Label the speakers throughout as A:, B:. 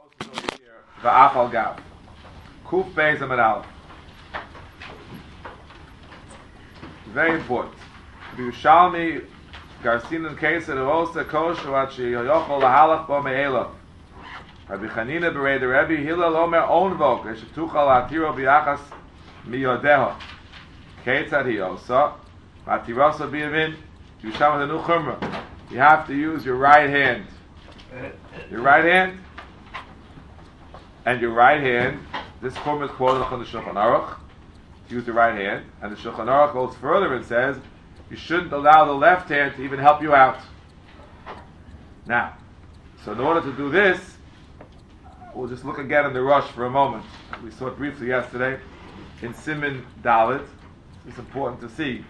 A: Va'af al gav. Kuf beis amid aleph. Very important. Yerushalmi Garcin and Kesa the Rosa Kosher what she yochol lahalach bo me'elav. Rabbi Chanina berei the Rebbe Hillel Omer onvok eshetuchal atiro biachas miyodeho. Ketzad hi osa atirosa biyamin Yerushalmi the new chumrah. You have to use your right hand. Your right hand and your right hand. This chumrah is quoted on the Shulchan Aruch. Use the right hand, and the Shulchan Aruch goes further and says you shouldn't allow the left hand to even help you out. Now, so in order to do this, we'll just look again in the Rush for a moment. We saw it briefly yesterday in Siman Dalet. It's important to see.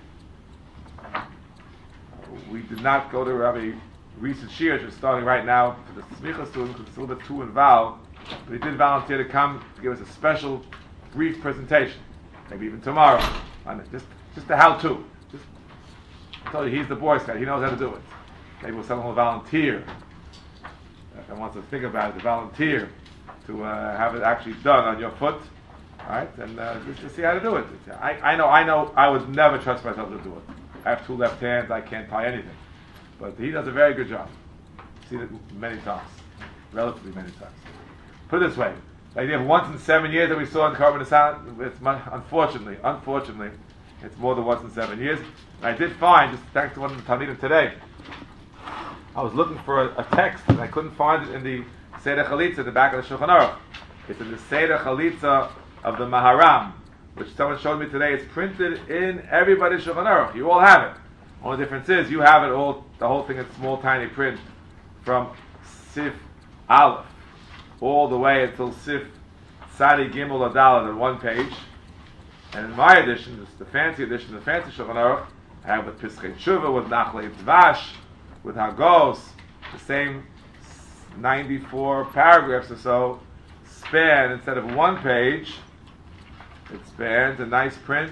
A: We did not go to Rabbi recent Shirs. We're starting right now for the Smicha students. It's a little bit too involved, but he did volunteer to come to give us a special brief presentation. Maybe even tomorrow. Just the how-to. I told you, he's the Boy Scout. He knows how to do it. Maybe someone will volunteer. That wants to think about it, to volunteer to have it actually done on your foot. All right? And just to see how to do it. I know, I would never trust myself to do it. I have two left hands. I can't tie anything. But he does a very good job. I've seen it many times. Relatively many times. Put it this way. The idea of once in 7 years that we saw in Carbon Sound, it's unfortunately, it's more than once in 7 years. And I did find, just thanks to one of the Talmidim today, I was looking for a text and I couldn't find it in the Seder Chalitza at the back of the Shulchan Aruch. It's in the Seder Chalitza of the Maharam, which someone showed me today. It's printed in everybody's Shulchan Aruch. You all have it. Only difference is you have it all, the whole thing in small, tiny print from Sif Aleph all the way until Sif Sadi Gimel Adalet on one page. And in my edition, this is the fancy edition, the fancy Shulchan Aruch, I have with Piskei Tshuva, with Nachlei Tvash, with Hagos, the same 94 paragraphs or so, span, instead of one page, it spans a nice print,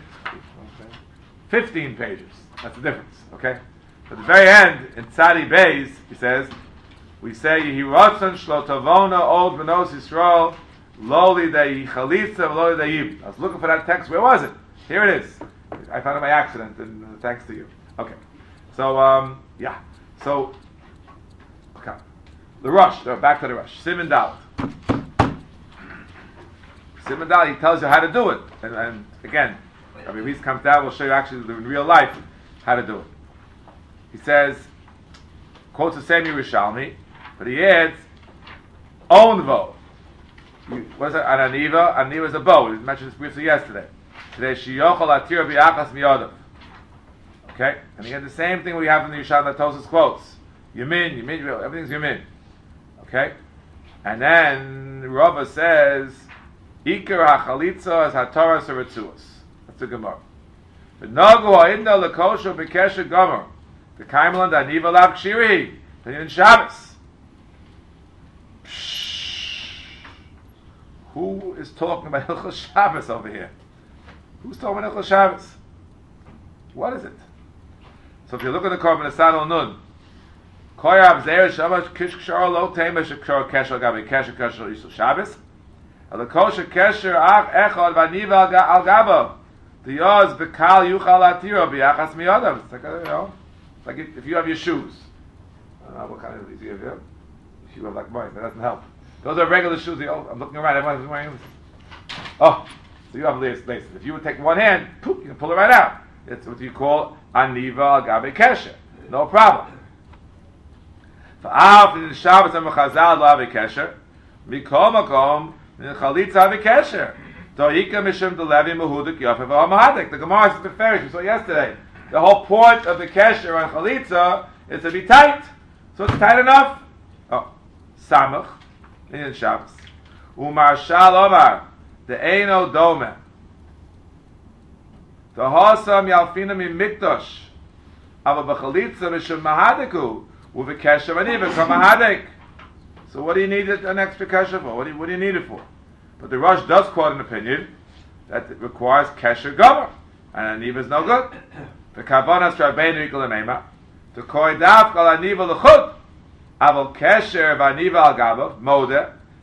A: 15 pages. That's the difference, okay? At the very end, in Tzadi Beis, he says, we say, Yehi Ratzon Shlo Tavona Od Benos Yisrael Loli Dei Chalitza Loli Dei Yib. I was looking for that text. Where was it? Here it is. I found it by accident, and thanks to you. Okay. So, yeah. So, okay. The Rush. Back to the Rush. Siman Dalet. Siman Dalet, he tells you how to do it. And again, Rabbi Reese comes down, will show you actually in real life how to do it. He says, quotes the same Yerushalmi, but he adds, onvo. What is it? An aniva? Aniva is a bow. We mentioned this briefly yesterday. Today, shiyochol atir bi'achas miyadav. Okay? And he had the same thing we have in the Yishad Tosis quotes. Yamin, everything's yamin. Okay? And then Rava says, Iker hachalitza as hataras haritzuas. That's the Gemara. V'nogu ha'idna l'kosho b'kesher gomer. The Kaimelan da'aniva lav kshiri. Then in Shabbos. Who is talking about Hilchos Shabbos over here? Who's talking about Hilchos Shabbos? What is it? So if you look at the Korban Asad Nun, Koyav Zeir Shabbos Kishkshar Lo Tema Shekshar Kesher Gabi Kesher Kesher Yisrael Shabbos Alakosha Kesher Ach Echad Vaniva Al Gabo the Yoz Bekal Yuchal Atiro Biachas Miyadav. It's like, like if you have your shoes. I don't know what kind of these you have. If you have like mine, that doesn't help. Those are regular shoes. I'm looking around. Everyone's wearing them. Oh, so you have laces. If you would take one hand, poof, you can pull it right out. It's what you call aniva agabe kesher. No problem. Fa'af in Shabbos and Mechazal lo ave kesher. Mikol makom in chalitza ave kesher. Doika mishum delevi mehudik yafev ha'mahadik. The Gemara is the Ferish we saw yesterday. The whole point of the kesher on chalitza is to be tight. So it's tight enough. Oh, samach. In Shabbos. Umarshal Omar, the Eino Dome. The Hosam Yalfina mi Mikdosh. Ava Bachalitza Mishum Mahadiku. Uvekesha Maniva Kamahadik. So what do you need an extra kesher for? What do you need it for? But the Rosh does quote an opinion that it requires kesher gomer. And Aniva is no good. The Kavanas Rabbeinu Yikol Amema. To koi daf kol Aniva l'chud. Aval kesher v'aniva al gabav, modeh,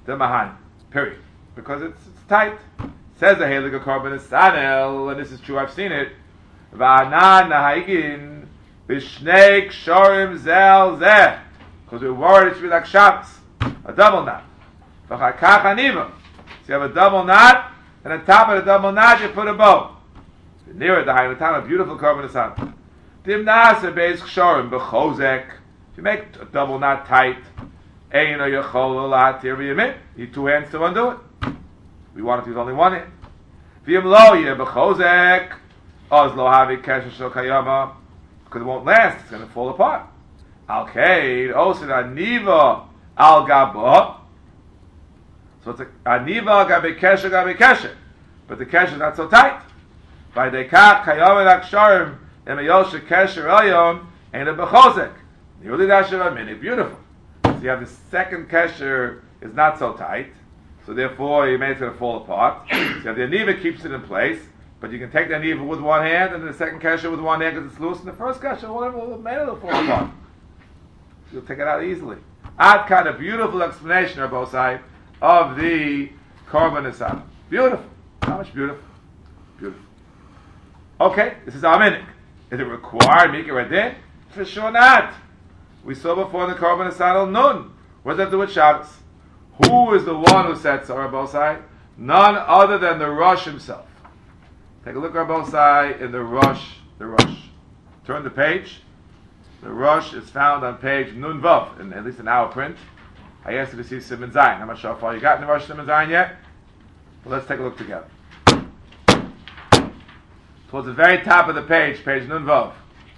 A: the Mahan. Period. Because it's tight. Says the Heliga Korban is Sanel, and this is true, I've seen it. Va'anan Nahaigin Bishnei Kshorim Zel Zeh. Because we're worried it should be like Shabbos. A double knot. V'chakach Aniva. So you have a double knot, and on top of the double knot you put a bow. Near it, the high time, a beautiful Korban is Sanel. Dimnas Beis Kshorim B'chozek. If you make a double knot tight, Eino Yechol Latir V'yimit. You need two hands to undo it. We want it to use only one hand. V'yim lo yeh b'chozek, oz lo havi kesher shel kayama, because it won't last. It's going to fall apart. Al kaid osid aniva al gabo. So it's a aniva gabe kesher, but the kesher is not so tight. By dekach kayama l'aksharim emayoshe kesher elyon and a b'chozek. Nearly dashav amini, beautiful. So you have the second kesher is not so tight. So therefore, you made it going to fall apart. So the aniva keeps it in place, but you can take the aniva with one hand, and the second kesher with one hand because it's loose, and the first kesher, whatever, will fall apart. So you'll take it out easily. Ad kind of beautiful explanation, Rabbosai, of the Korban Nesanel. Beautiful. How much beautiful? Beautiful. Okay, this is our minhag. Is it required Mikra Radin? For sure not. We saw before in the Korban Nesanel, Nun. What does that do with Shabbos? Who is the one who said so, Rabbosai? None other than the Rosh himself. Take a look, Rabbosai, in the Rosh. Turn the page. The Rosh is found on page Nun Vav, at least in our print. I asked you to see Siman Zayin. I'm not sure how far you got in the Rosh Siman Zayin yet. But let's take a look together. Towards the very top of the page Nun Vav.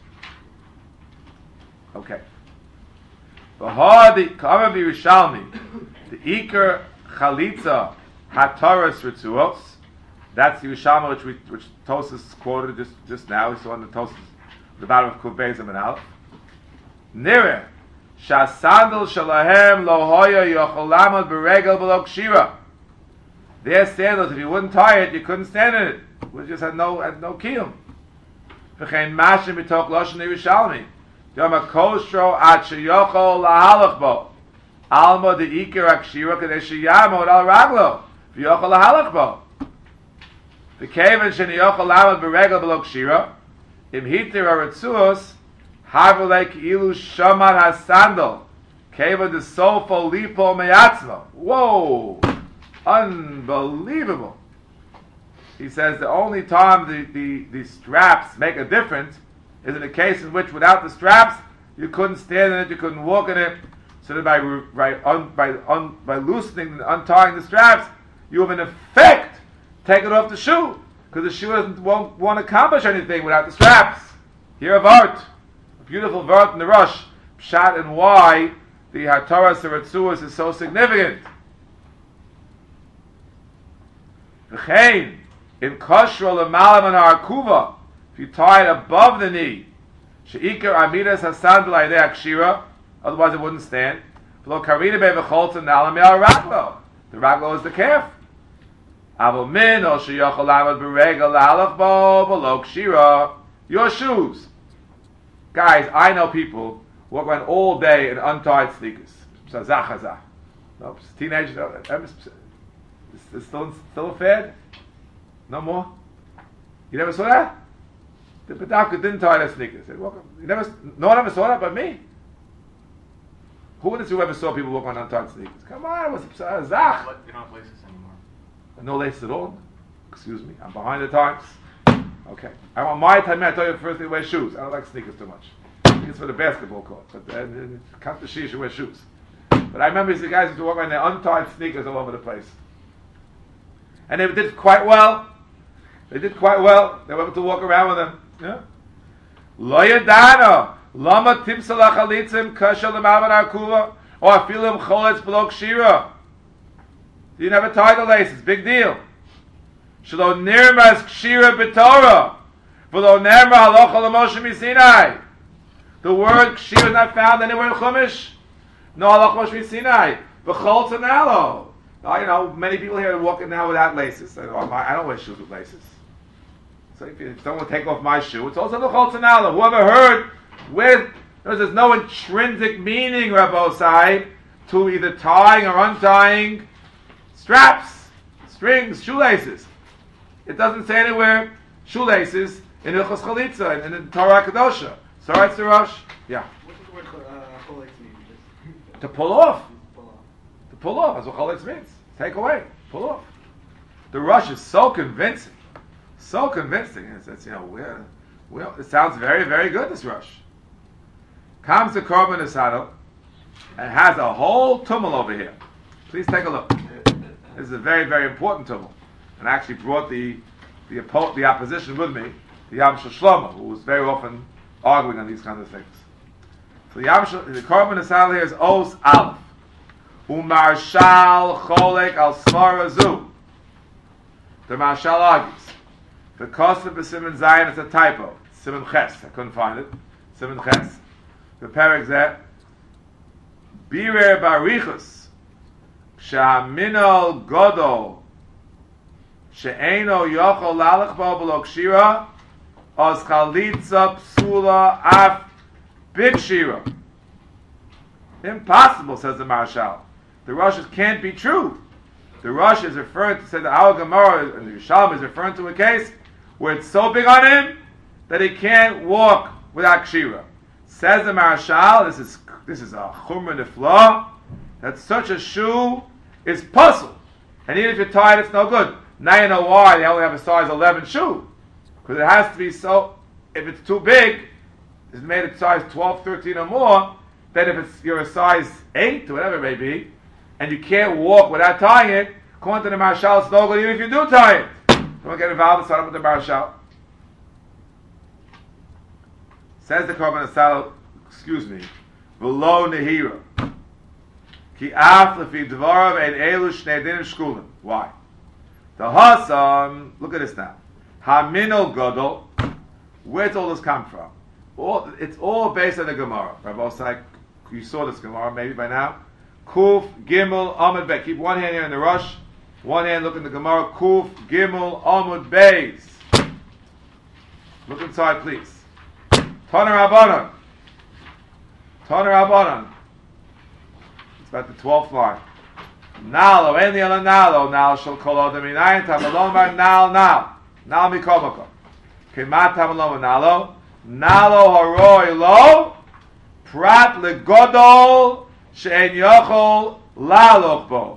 A: Okay. V'hadi Kama B'Yerushalmi. The Iker Chalitza Hataras Ritzuos. That's the Yerushalmi which Tosas quoted just now. We saw in the Tosas, the bottom of Kuv Beis and Aleph. Nireh Shasandal Shalahem Lo Hoya Yocholamad Beregel Below Kshira. Their sandals, if you wouldn't tie it, you couldn't stand in it. We just had no kiyum. V'chein Mashim B'tok Loshen Yerushalmi. Yom HaKoshro Ad Sheyochol Lahalach Bo. Alma de Iker Akshira Kadesh Yamod Al Raglo V'yochol Lahalach Bo. The Kavan Sheniyochol Lamad Beregel Below Kshira Im Hitir Aretzuos Havelek Ilu Shamad HaSandal Kavan de Sofo Lipo Meyatzmo. Whoa! Unbelievable. He says the only time the straps make a difference is in a case in which without the straps you couldn't stand in it, you couldn't walk in it. So that by loosening and untying the straps, you have in effect taken off the shoe, because the shoe won't accomplish anything without the straps. Here a vart, a beautiful vart in the Rosh, Pshat and why the Hataras Seretzuos is so significant. V'chein in Koshro L'malam and Harakuva, if you tie it above the knee, Sheikar Amidas Hasan B'laydei Akshira, otherwise it wouldn't stand. The raglo is the calf. Your shoes. Guys, I know people walk around all day in untied sneakers. No, teenagers, is still a fad? No more? You never saw that? The Pedaka didn't tie their sneakers. No one ever saw that but me. Who ever saw people walk on untied sneakers? Come on, it was a zach.
B: You don't have laces anymore.
A: No laces at all? Excuse me, I'm behind the times. Okay. I want my time, I tell you first they wear shoes. I don't like sneakers too much. It's for the basketball court. But come to she should wear shoes. But I remember the guys used to walk on their untied sneakers all over the place. And they did quite well. They were able to walk around with them. Yeah. Lo yadano. Lama timsala chalitzim kasha l'mavan akuva or afilim choletz below kshira. You never tie the laces. Big deal. Shelo nirmas kshira b'torah. V'lo nirma halacha l'moshe misinai. The word kshira is not found anywhere in Chumash. No halacha l'moshe misinai. V'chol tzanalo. You know, many people here are walking now without laces. I don't wear shoes with laces. So if someone take off my shoe, it's also the chol tzanalo. Whoever heard there's no intrinsic meaning, Rabbosai, to either tying or untying straps, strings, shoelaces. It doesn't say anywhere shoelaces in Hilchos Chalitza and in the Torah Kedosha. So it's the Rosh. Yeah.
B: What does the word cholitz mean?
A: To pull off.
B: Pull off.
A: To pull off. That's what Chalitz means. Take away. Pull off. The Rosh is so convincing. So convincing. It's well, it sounds very, very good, this Rosh. Comes the Korban Asado and has a whole tumul over here. Please take a look. This is a very, very important tumul. And I actually brought the opposition with me, the Yam Shel Shlomo, who was very often arguing on these kinds of things. So the Korban Asado here is Os Aleph. Umarshal Cholek al Smara Zu. The Marshal argues. The cost of the Simon Zion is a typo. Simon Ches. I couldn't find it. Simon Ches. The Perek Zeh. Birer Barichus. She'aminol Godol. She'eino Yochol Lalech Bo B'lo Kshira. Oz Chalitza Psula Af Big Shira. Impossible, says the Marshal. The Rosh can't be true. The Rosh is referring to, said the Al Gemara and the Yerushalmi is referring to a case where it's so big on him that he can't walk without Kshira. Says the Marshal, this is a Chumra Nifla, that such a shoe is puzzle. And even if you're tired, it's no good. Now you know why they only have a size 11 shoe. Because it has to be so, if it's too big, it's made a size 12, 13 or more, then if you're a size 8 or whatever it may be, and you can't walk without tying it, according to the Marshal, it's no good even if you do tie it. Don't get involved and start up with the Marshal. Says the Korban Asado, V'lo Nehira. Ki af lefi dvarav ein elu shnei dinim shkulim. Why? The Hasan, look at this now. Haminol Godol. Where's all this come from? It's all based on the Gemara. Rabbi Osai, you saw this Gemara maybe by now. Kuf, Gimel, Amud Beis. Keep one hand here in the Rosh. One hand look in the Gemara. Kuf, Gimel, Amud Beis. Look inside, please. Taner Rabbanan. It's about the 12th line. Nalo, Eni ala Nalo. Nal shall kol adam inayin. Tamalom bar Nal. Nal mikomoko. Kemat tamalom Nalo. Nalo haroi lo. Prat legodol. She'en yochol laloch bo.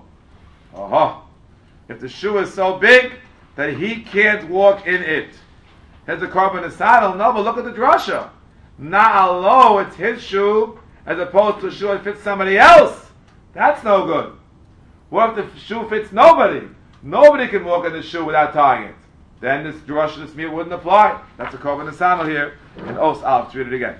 A: If the shoe is so big that he can't walk in it. Here's the Korban Asado. No, but look at the drasha. Na'alo, it's his shoe, as opposed to a shoe that fits somebody else. That's no good. What if the shoe fits nobody? Nobody can walk in the shoe without tying it. Then this drasha, this meal wouldn't apply. That's the Korban Asado here in Os Aleph. Let's read it again.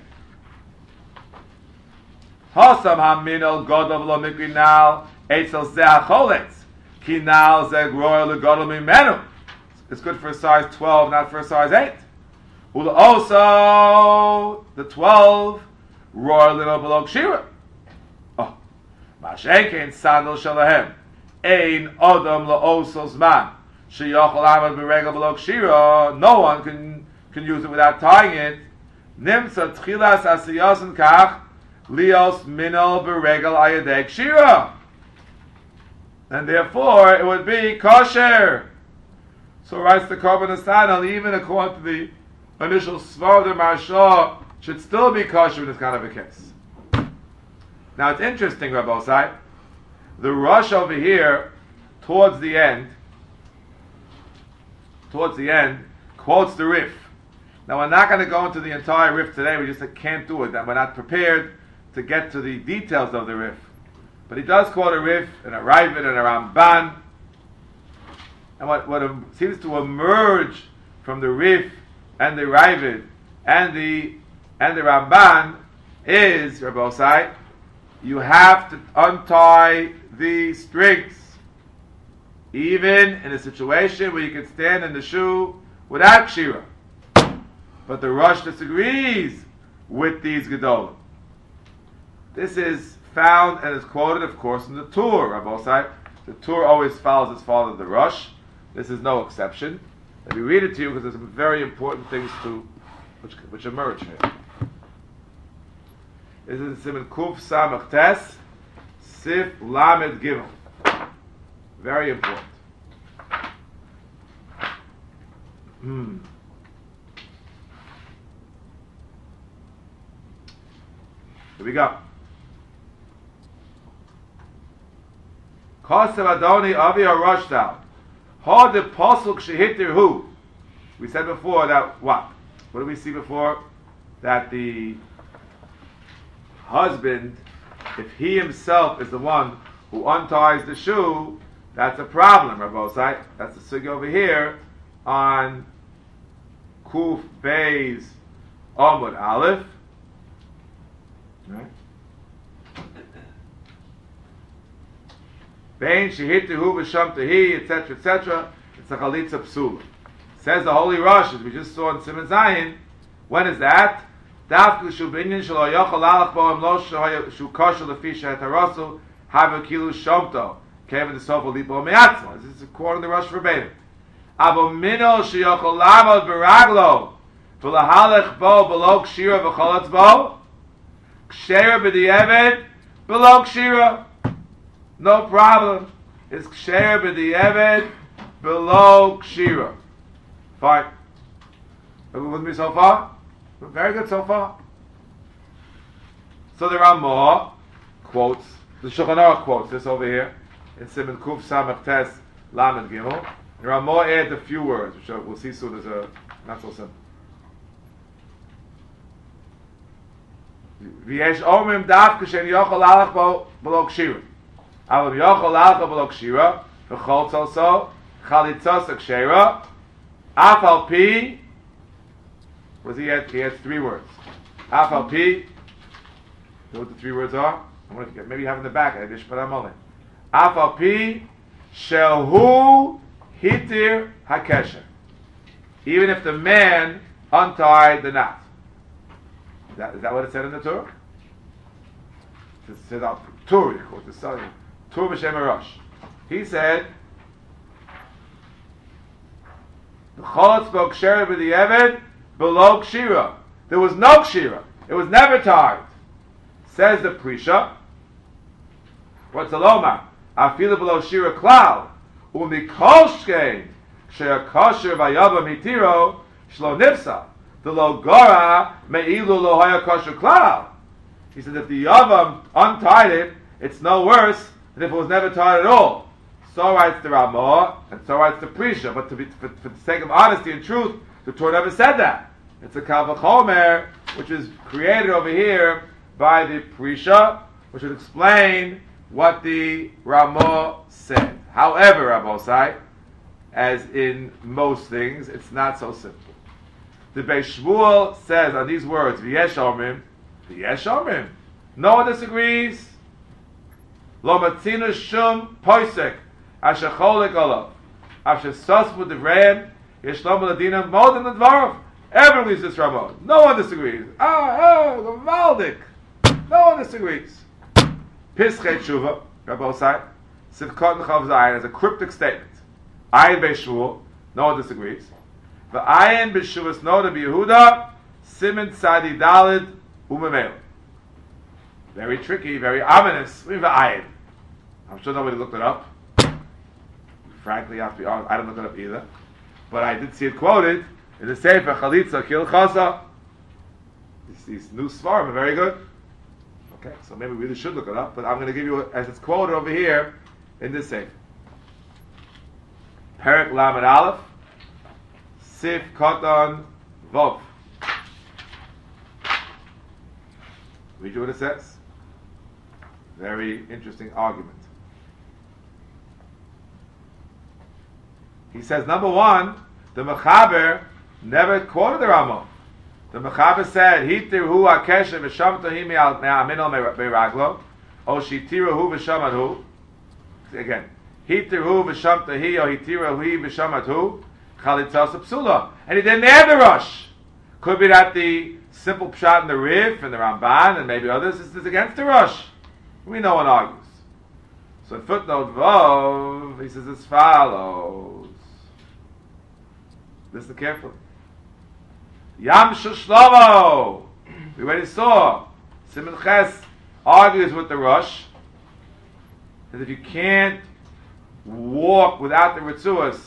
A: Hasam haminol godov lo mikrinal etzel ze'acholetz kinal ze'groy legodol mimenu. It's good for a size 12, not for a size 8. Ula also the 12 roy lino below kshira. Oh, mashenkein sandal shalahem ein odom laosos man sheyochol amad beregel below kshira. No one can use it without tying it. Nimsa tchilas asiyasin kach. Lios minol beregel ayadek shira, and therefore it would be kosher. So writes the Korban Asado, even according to the initial svar of the Marshal, should still be kosher in this kind of a case. Now it's interesting, Rabbi Osai, the Rosh over here, towards the end, quotes the Rif. Now we're not going to go into the entire Rif today. We just can't do it. We're not prepared to get to the details of the Rif. But he does quote a Rif and a Ravid and a Ramban. And what seems to emerge from the Rif and the Ravid and the Ramban is, Rabbi Osai, you have to untie the strings. Even in a situation where you can stand in the shoe without Kshira. But the Rosh disagrees with these Gedolim. This is found and is quoted, of course, in the Tur, Rabbi Osai. The Tur always follows its father, the Rosh. This is no exception. Let me read it to you because there's some very important things which emerge here. This is Siman Kuf Samach Tes Sif Lamed Gimel. Very important. Here we go. Kosev Adoni Avi Haroshtal. How the pasuk shehitir who? We said before that what? What did we see before? That the husband, if he himself is the one who unties the shoe, that's a problem, Rabbosai. That's the sugi over here on Kuf Beis Amud Aleph. Right? Bein shehitihu v'shamtahi, etc., etc. It's a chalitza psula. Says the Holy Rosh, as we just saw in Siman Zayin. When is that? Dafku shubinyan shelo yochel alach bo imlo shu kosher lefi shehetarasu havu kilu shomto kevin desofo lipo me'atzmo. This is a quote in the Rosh verbatim. Avo mino sheyochel lamod beraglo v'lahalech bo below kshira v'cholatz bo kshera b'di'eved below kshira. No problem. It's kshera b'di'eved below kshira. Fine. Everyone with me so far? Very good so far. So there are more quotes. The Shulchan Aruch quotes this over here in Siman Kuf Samach Tes Lamed Gimel. There are more add a few words, which we'll see soon as a not so simple. V'yesh omrim daf k'shen yochol alach below kshira. Aval yochol alach below kshira v'chol tzolso chalitzos kshira afal pi. What does he add? He adds three words. Afal pi. You know what the three words are? I want to get, maybe you have in the back. Afal pi shehu hitir hakesher. Even if the man untied the knot. Is that what it said in the Torah? It said out Torah, of course, the son, Torah b'shem Rosh. He said, the Cholot spoke Kshera b'di'eved below Kshira. There was no Kshira. It was never tied. Says the Prisha. What's the Lomar? Afilu below Shira klal. Umikol shkein Kshera kosher v'yavam hitiro shlo nifsa. The logora me'ilu lo haya kosher klal. He said if the yavam untied it, it's no worse than if it was never tied at all. So writes the Ramah, and so writes the Prisha. But for the sake of honesty and truth, the Torah never said that. It's a Kal V'chomer, which is created over here by the Prisha, which would explain what the Ramah said. However, Rabbosai, as in most things, it's not so simple. The Beis Shmuel says on these words, V'yesh omrim, V'yesh omrim. No one disagrees. Lo matzinu shum poisek, asher cholik olav, asher sosmu devreim, yesh lo meladinam modem ledvarav. Everyone reads this Ramah. No one disagrees. The Valdik. No one disagrees. Pischei Tshuva, Rabbosai, Sivkot Nechav Zayin, as a cryptic statement. Ayin Beis Shmuel, no one disagrees. The Ayin B'Shuvas Noda B'Yehuda, Siman Tzadi Dalid Umemel. Very tricky, very ominous. We have the Ayin. I'm sure nobody looked it up. Frankly, I didn't look it up either. But I did see it quoted in the Sefer Chalitza Kil Chasa. These new svarim are very good. Okay, so maybe we really should look it up, but I'm going to give you, as it's quoted over here in this Sefer. Perek Lamed Aleph, Sif Koton Vov. Read you what it says. Very interesting argument. He says, number one, the Mechaber never quoted the Ramah. The Mechaber said, "Hitir hu akesher v'shamtahi me'aminol me'raglo, o shitiru hu v'shamadhu." Again, hitir hu v'shamtahi, o hitiru hu v'shamadhu, chalitzas psula. And he didn't add the rush. Could be that the simple pshat in the Rif and the Ramban and maybe others is against the rush. We know one argues. So in footnote Vav, he says as follows. Listen carefully. Yam Shlomo. We already saw. Siman Ches argues with the Rush that if you can't walk without the ritzuas,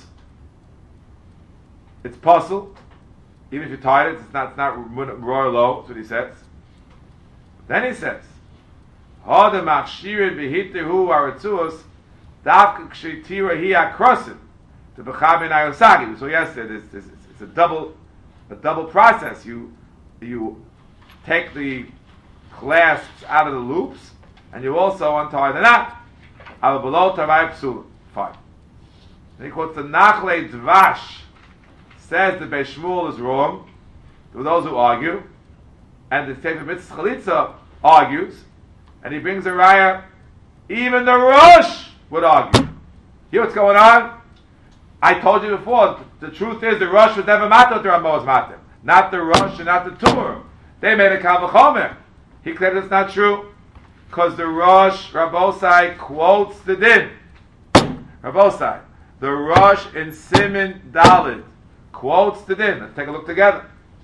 A: it's puzzle. Even if you're tired, it's not royal low. That's what he says. Then he says, "Hada machshirin behitehu aritzuos davka kshetira hi akrosim to bechabin ayosagi." So yesterday, it's a double process. You take the clasps out of the loops, and you also untie the knot. Al below tavai psul. Fine. Then he quotes the Nachle Dvash. Says that Beis Shmuel is wrong. There were those who argue, and the Sefer Mitzvah Chalitza argues, and he brings a raya. Even the Rosh would argue. Hear what's going on? I told you before. The truth is the Rosh was never matter to Ramos matter, not the Rosh and not the Tumor. They made a kal v'chomer. He claims it's not true because the Rosh Rabosai quotes the din. Rabosai, the Rosh in Siman Dalid quotes the din. Let's take a look together.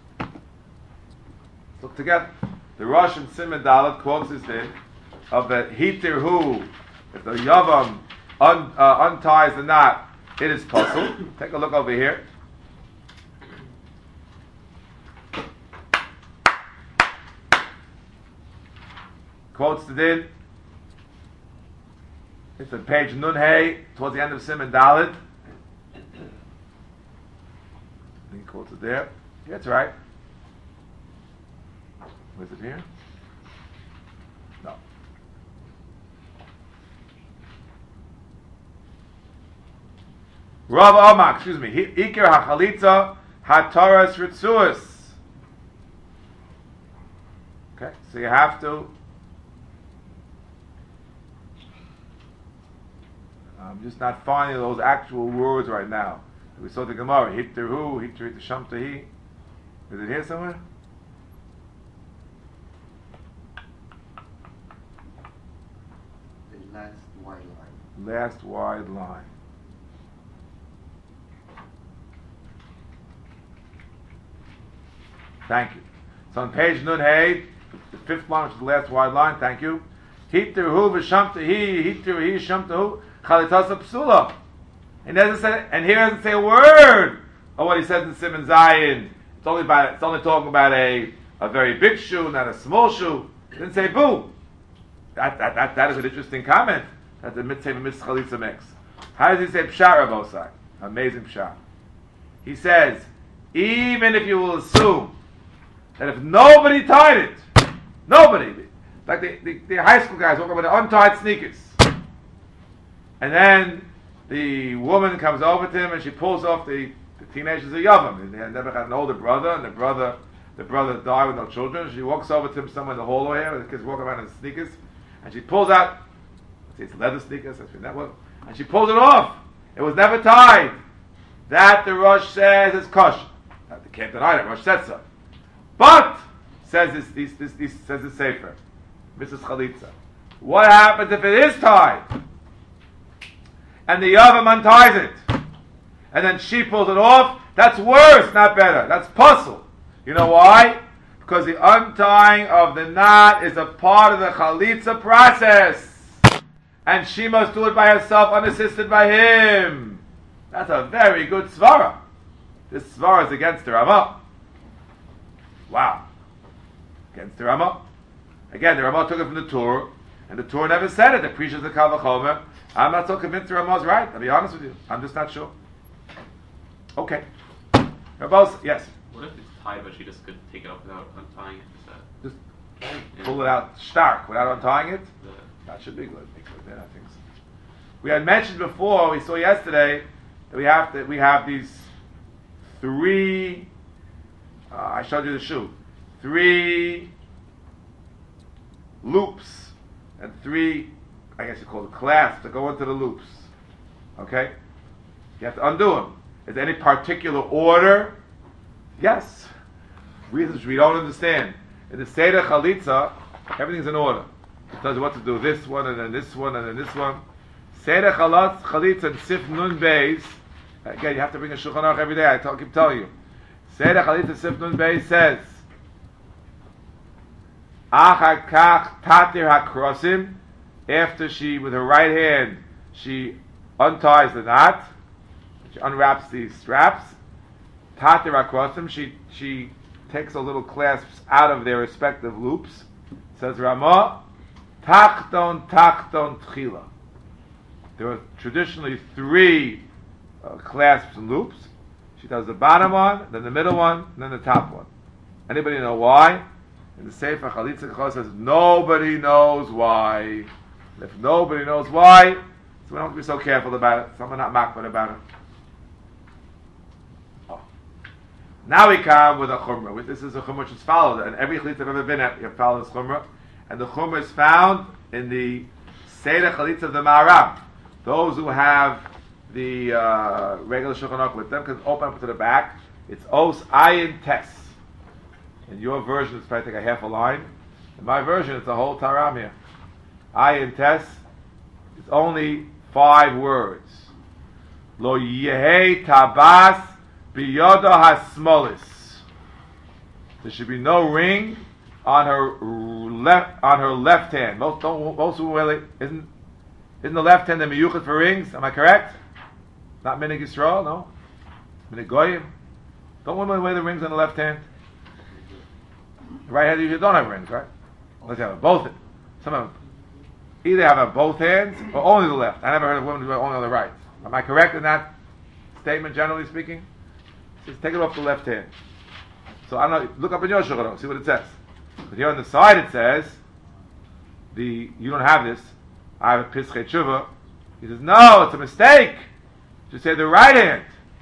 A: Look together. The Rosh in Siman Dalid quotes this din of the hitir who, if the Yavam unties the knot, it is puzzle. Take a look over here. Quotes the din. It's on page Nun Hey, towards the end of Siman Dalid. He quotes it there. Yeah, that's right. Where's it here? No. Rav Amak, excuse me. Iker hachalitza hataras ritzuas. Okay, so you have to. I'm just not finding those actual words right now. We saw the Gemara. Hitteru, hitteru, shamtahi. Is it here somewhere?
C: The last wide line.
A: Last wide line. Thank you. So on page Nun Hey, the fifth line, which is the last wide line, thank you. Hitteru v'shamtahi, hitteru hi shamtahu, chalitasa psula. And doesn't say, and here doesn't say a word of what he says in Siman Zayin. It's only talking about a very big shoe, not a small shoe. It didn't say boo. That is an interesting comment that the Mitzvah Chalitza makes. How does he say pshat, Rabosai? Amazing pshat. He says, even if you will assume that if nobody tied it, nobody, like the high school guys walking with untied sneakers, and then the woman comes over to him and she pulls off the teenagers of Yavam. And they had never had an older brother, and the brother died with no children. She walks over to him somewhere in the hallway where the kids walk around in sneakers, and she pulls out, it's leather sneakers, that one, and she pulls it off. It was never tied. That the Rosh says is kosher. They can't deny that. Rosh said so. But says this says the Sefer, Mrs. Chalitza. What happens if it is tied? And the Yavam unties it, and then she pulls it off? That's worse, not better. That's puzzle. You know why? Because the untying of the knot is a part of the Chalitza process, and she must do it by herself, unassisted by him. That's a very good svara. This svara is against the Ramah. Wow. Against the Ramah. Again, the Ramah took it from the Torah, and the Torah never said it. The preachers of Kal V'chomer. I'm not so convinced the Ramah is right. I'll be honest with you. I'm just not sure. Okay. Ramah, yes.
D: What if it's tied, but she just could take it off without untying it?
A: Just pull it out stark without untying it.
D: Yeah.
A: That should be good. Then I think so. We had mentioned before. We saw yesterday that we have these three. I showed you the shoe. 3 loops and 3, I guess you call it clasps that go into the loops. Okay? You have to undo them. Is there any particular order? Yes. Reasons we don't understand. In the Seder Chalitza, everything's in order. It tells you what to do. This one, and then this one, and then this one. Seder Chalitza and Sif Nun Beis. Again, you have to bring a Shulchan Aruch every day. I keep telling you. Seder Chalitza Sif Nun Beis says, Achar kach tatir hakrosim. After she, with her right hand, she unties the knot, she unwraps these straps, tater across them, she takes a little clasps out of their respective loops, says Ramah, tachton tchila. There are traditionally three clasps and loops. She does the bottom one, then the middle one, and then the top one. Anybody know why? In the Sefer Chalitza Kachos says nobody knows why. And if nobody knows why, so we don't have to be so careful about it. Someone not makbid about it. Oh. Now we come with a chumrah. This is a chumrah which is followed, and every chalitza I've ever been at, you have followed this chumrah. And the chumrah is found in the Seder Chalitza of the Maharam. Those who have the regular Shulchan Aruch with them can open up to the back. It's Os Ayin Tes. In your version, it's probably take a half a line. In my version, it's a whole taram here. Ayin Tes. It's only 5 words. Lo Yehei Tabas Biyodo HaSmolis. There should be no ring on her left hand. Most really isn't the left hand the miyuchat for rings? Am I correct? Not minig Yisrael, no. Minig Goyim. Don't women wear the rings on the left hand? The right hand usually don't have rings, right? Unless you have both. Some of them either have both hands or only the left. I never heard of women who wear only on the right. Am I correct in that statement, generally speaking? Just take it off the left hand. So I don't know. Look up in your Shulchan Aruch, see what it says. But here on the side it says, you don't have this. I have a Pischei Tshuva. He says, no, it's a mistake. Just say the right hand.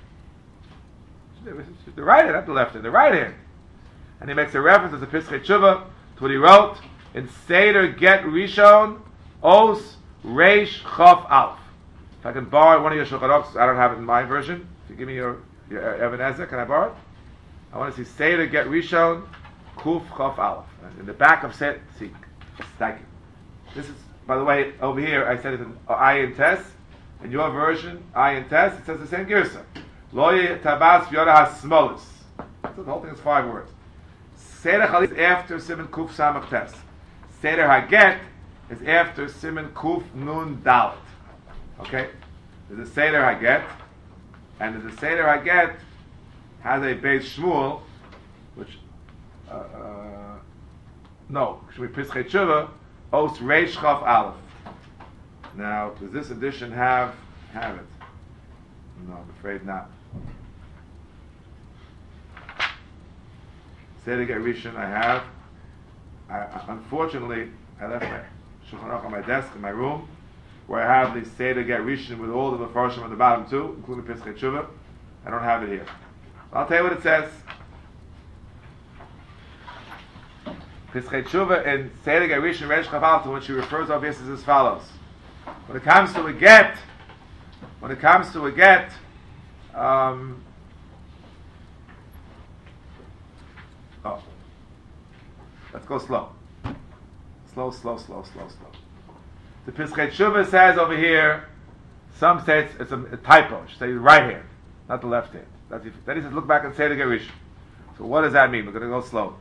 A: The right hand, not the left hand, the right hand. And he makes a reference as a Pischei Tshuva to what he wrote in Seder Get Rishon Os Reish Chof Aleph. If I can borrow one of your Shulchan Aruchs, I don't have it in my version. If you give me your Even Ezer, can I borrow it? I want to see Seder Get Rishon Kuf Chof Aleph. In the back of Set, see, thank you. This is, by the way, over here, I said it's an Ayin Tes. In your version, Ayin Tes, it says the same girsa. Loye Tabas V'yoda HaSmolis. So the whole thing is 5 words. Seder Chalit is after Siman Kuf Samach Tes. Seder Haget is after Siman Kuf Nun Dalet. Okay? There's a Seder Haget, and there's a Seder Haget has a Beis Shmuel, which should be Pischei Tshuva, Os Reish Chof Aleph. Now, does this edition have it? No, I'm afraid not. Seder Get Rishon I have. Unfortunately, I left my Shulchan Aruch on my desk in my room, where I have the Seder Get Rishon with all the Mefarshim on the bottom too, including Pischei Tshuva. I don't have it here. So I'll tell you what it says. Pischei Tshuva in Seder Get Rishon Reish Chof Aleph, to which she refers over here, is as follows. When it comes to a get, let's go slow. Slow. The Pischei Tshuva says over here, some say it's a typo. It should say the right hand, not the left hand. Then he says, look back and say the Gerish. So what does that mean? We're going to go slow.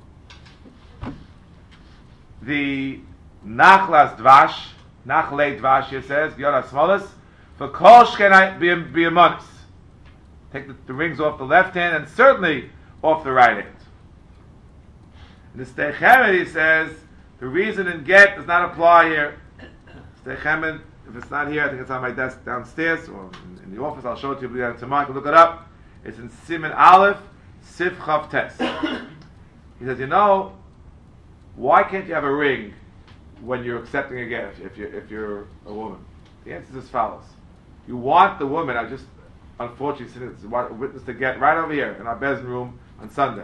A: The Nachlas Dvash, Nachlei Dvash here says, Yod HaSmolis, for Kol Shkenai B'Yamonis. Take the rings off the left hand and certainly off the right hand. In the Sdei Chemed he says, the reason in get does not apply here. Sdei Chemed, if it's not here, I think it's on my desk downstairs, or in the office, I'll show it to you tomorrow, you can look it up. It's in Siman Aleph, Sif Chav Tes. He says, why can't you have a ring when you're accepting a get, if you're a woman? The answer is as follows. You want the woman, I just unfortunately witnessed a get right over here in our bedroom room on Sunday.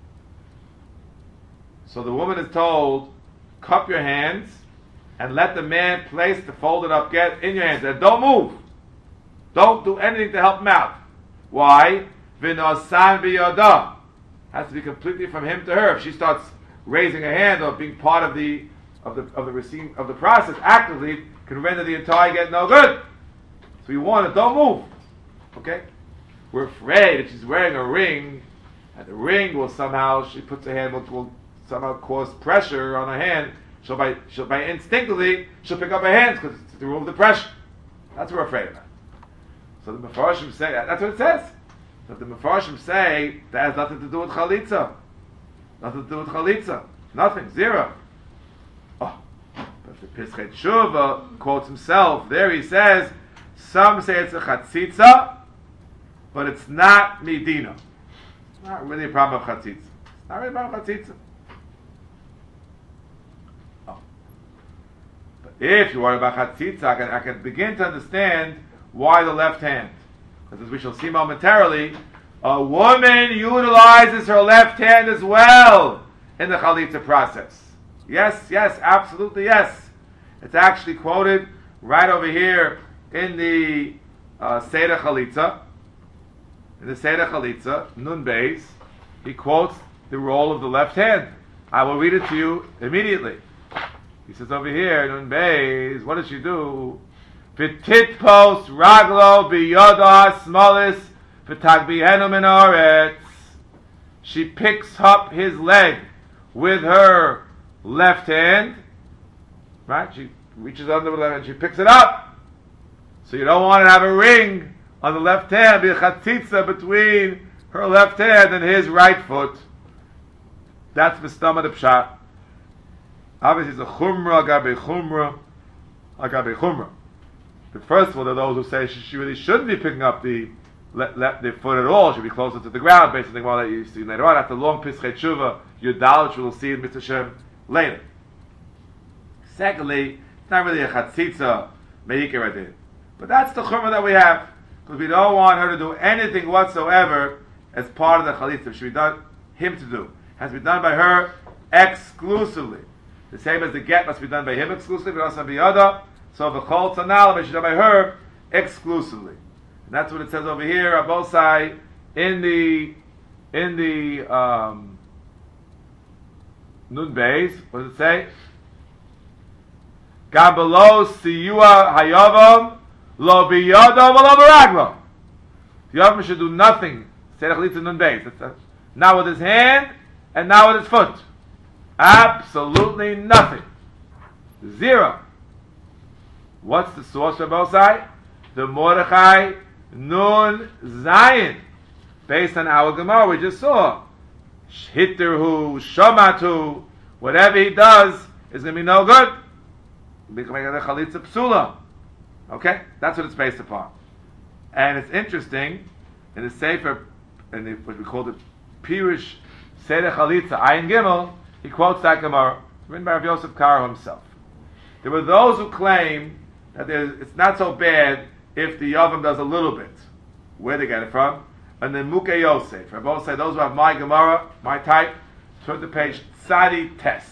A: So the woman is told, cup your hands and let the man place the folded up get in your hands. And don't move. Don't do anything to help him out. Why? V'nosan b'yodah. Has to be completely from him to her. If she starts raising a hand or being part of the receiving of the process actively, can render the entire get no good. So you want it, don't move. Okay? We're afraid that she's wearing a ring, and the ring will somehow, she puts her hand, will somehow cause pressure on her hand. She'll by instinctively, she'll pick up her hands because to remove the pressure. That's what we're afraid of. So the Mefarshim say, that's what it says. So the Mefarshim say, that has nothing to do with Chalitza. Nothing to do with Chalitza. Nothing. Zero. Oh. But the Pischei Tshuva quotes himself. There he says, some say it's a Chatzitza, but it's not Medina. It's not really a problem of Chatzitza. It's not really a problem of Chatzitza. Oh. But if you worry about Chatzitza, I can begin to understand why the left hand. Because as we shall see momentarily, a woman utilizes her left hand as well in the Chalitza process. Yes, absolutely yes. It's actually quoted right over here in the Seder Chalitza. In the Seder Chalitza, Nun Beis, he quotes the role of the left hand. I will read it to you immediately. He says over here, Nun Beis, what does she do? V'titpos raglo b'yoda smolis v'tagbihenu min haaretz. She picks up his leg with her left hand. Right? She reaches under the left hand, she picks it up. So you don't want to have a ring on the left hand, be a chatzitza between her left hand and his right foot. That's Mistama the Pshat. Obviously it's a chumrah, agabe chumrah, agabe chumrah. But first of all, there are those who say she really shouldn't be picking up the foot at all. She should be closer to the ground, based on the one that you see later on. After long Pischei Tshuva, Yudal, which we'll see in Mitzvah Shem later. Secondly, it's not really a chatzitza meikar adin. But that's the chumrah that we have. Because we don't want her to do anything whatsoever as part of the chalitza. It should be done, him to do. It has to be done by her exclusively. The same as the get must be done by him exclusively, but also by other. So the chol tzanal should be done by her exclusively. And that's what it says over here, Abosai, in the Nun Beis. What does it say? Gabelo siyua hayavam lo biyadav lo baraglo. The Yavam should do nothing. Seder Chalitza Nun Beis. Not with his hand and not with his foot. Absolutely nothing. Zero. What's the source of Bosai? The Mordechai Nun Zayin. Based on our Gemara we just saw. Hitterhu, Shomatu, whatever he does is going to be no good. Becoming a Chalitza Psula. Okay? That's what it's based upon. And it's interesting, in the Sefer, what we call the Pirush Seder Chalitza, Ayin Gimel, he quotes that Gemara, written by Rav Yosef Karo himself. There were those who claim that it's not so bad if the Yavam does a little bit. Where they get it from? And then Mukhe Yosef. I both say those who have my Gemara, my type, turn to page Tzadi Tes.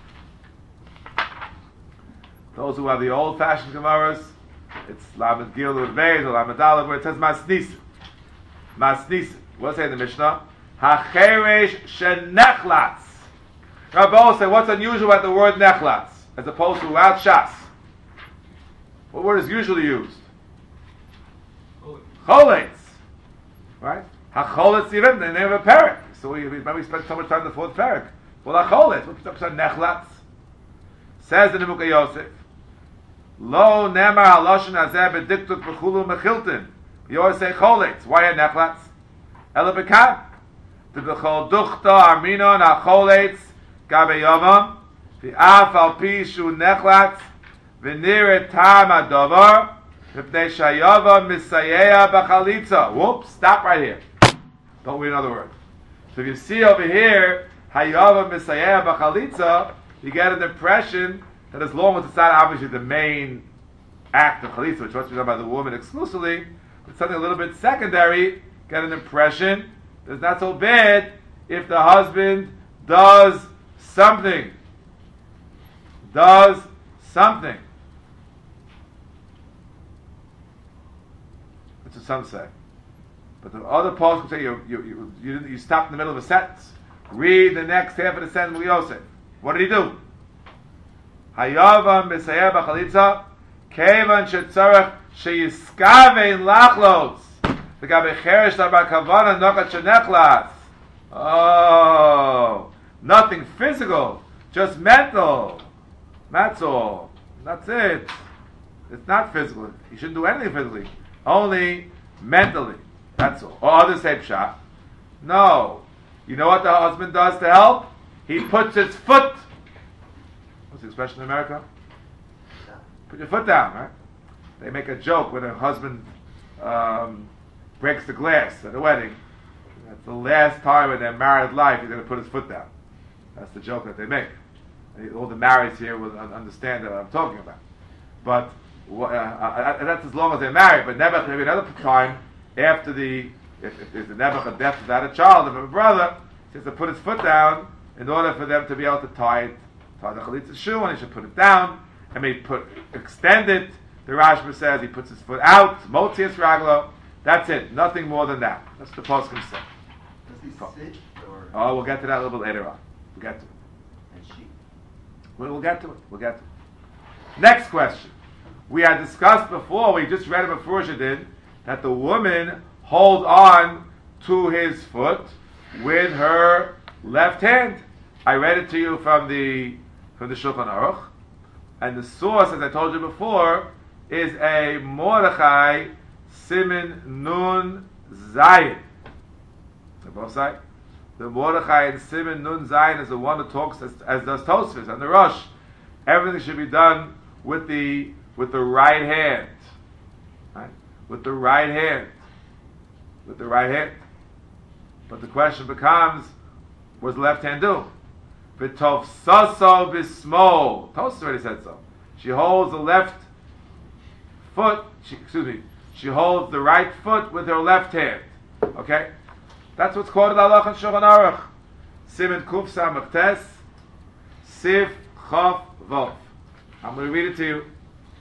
A: Those who have the old-fashioned Gemaras, it's Lamed Gil Urvez or Lamed Aleph, where it says Masnisim. Masnisim. What's it in the Mishnah? Hacheresh shenechlatz. Rabbi say, what's unusual about the word nechlatz as opposed to without shas? What word is usually used? Choletz. Right? HaCholetz even, the name of a parak. So we spent so much time in the fourth parak. Well, HaCholetz. What's up with nechlatz? Says in the Mukhe Yosef, Lo nemar haloshen hazeh bediktuk v'chulu mechiltin. You always say choletz. Why a nechlatz? Ela bekam. The b'chol duchta arminon ha-choletz gabe yavam v'af al pi shu nechlatz v'nir tam adovar v'pnei shayavam misayeya b'chalitza. Whoops, stop right here. Don't read another word. So if you see over here, hayavam misayeya b'chalitza, you get an impression that as long as it's not obviously the main act of chalitza, which must be done by the woman exclusively, but something a little bit secondary, get an impression that it's not so bad if the husband does something. Does something. That's what some say. But the other posts will say you stop in the middle of a sentence. Read the next half of the sentence with Yosef. What did he do? Hayavam b'sayeh b'chalitza kevan shetzarech sheyiskavein lachlos v'gabe cheresh l'bakavana nokat shenechlas. Oh, nothing physical, just mental. That's all. That's it. It's not physical. He shouldn't do anything physically. Only mentally. That's all. Or others say pshat. No. You know what the husband does to help? He puts his foot. What's the expression in America? Put your foot down, right? They make a joke when a husband breaks the glass at a wedding. That's the last time in their married life he's going to put his foot down. That's the joke that they make. All the marrieds here will understand what I'm talking about. But that's as long as they're married. But never, maybe another time after if there's a never a death without a child of a brother, he has to put his foot down in order for them to be able to tie the chalitza's shoe, and he should put it down. And maybe extend it. The Rashba says he puts his foot out, motzias raglo. That's it. Nothing more than that. That's the poskim say.
C: Does he sit or?
A: Oh, we'll get to that a little bit later on. We'll get to it.
C: And she?
A: We'll get to it. We'll get to it. Next question. We had discussed before, we just read it before she did, that the woman holds on to his foot with her left hand. I read it to you from the Shulchan Aruch. And the source, as I told you before, is a Mordechai Simin Nun Zayin. On both sides. The Mordechai and Simin Nun Zayin is the one who talks as does Tosfos and the Rosh. Everything should be done with the right hand. Right? With the right hand. With the right hand. But the question becomes, what does the left hand do? V'tov saso b'smol. Tosfos already said so. She holds the left foot. She holds the right foot with her left hand. Okay, that's what's called Halach and Shulchan Aruch. Siman Kuf Samach Tes Sif Chav Vov. I'm going to read it to you.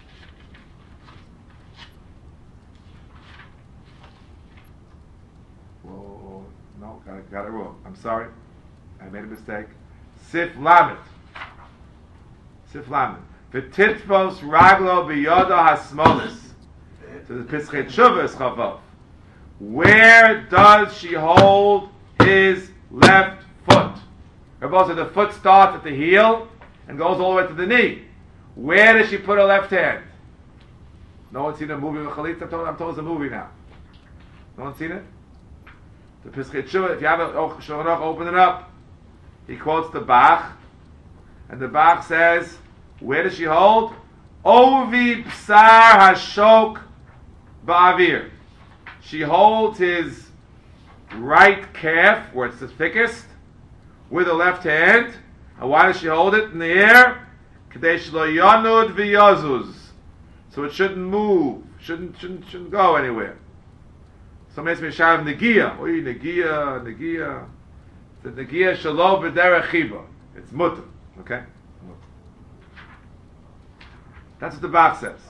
A: Whoa, no, got it wrong. I'm sorry, I made a mistake. Sif Lamed. Sif Lamed. V'titpos raglo biyoda hasmolis. So the Pischei Tshuva is Chavav. Where does she hold his left foot? So the foot starts at the heel and goes all the way to the knee. Where does she put her left hand? No one's seen a movie with Chalitza? I'm told it's a movie now. No one's seen it? The Pischei Tshuva, if you have it, open it up. He quotes the Bach, and the Bach says, where does she hold? Ovi psar hashok ba'avir. She holds his right calf, where it's the thickest, with her left hand. And why does she hold it in the air? Kadesh lo yanud v'yazuz. So it shouldn't move, shouldn't go anywhere. Somebody asked me, Shav Negiya. Oy, Negiya. The Negiya Shalom B'derech Chiba. It's mutter. Okay? That's what the Bach says.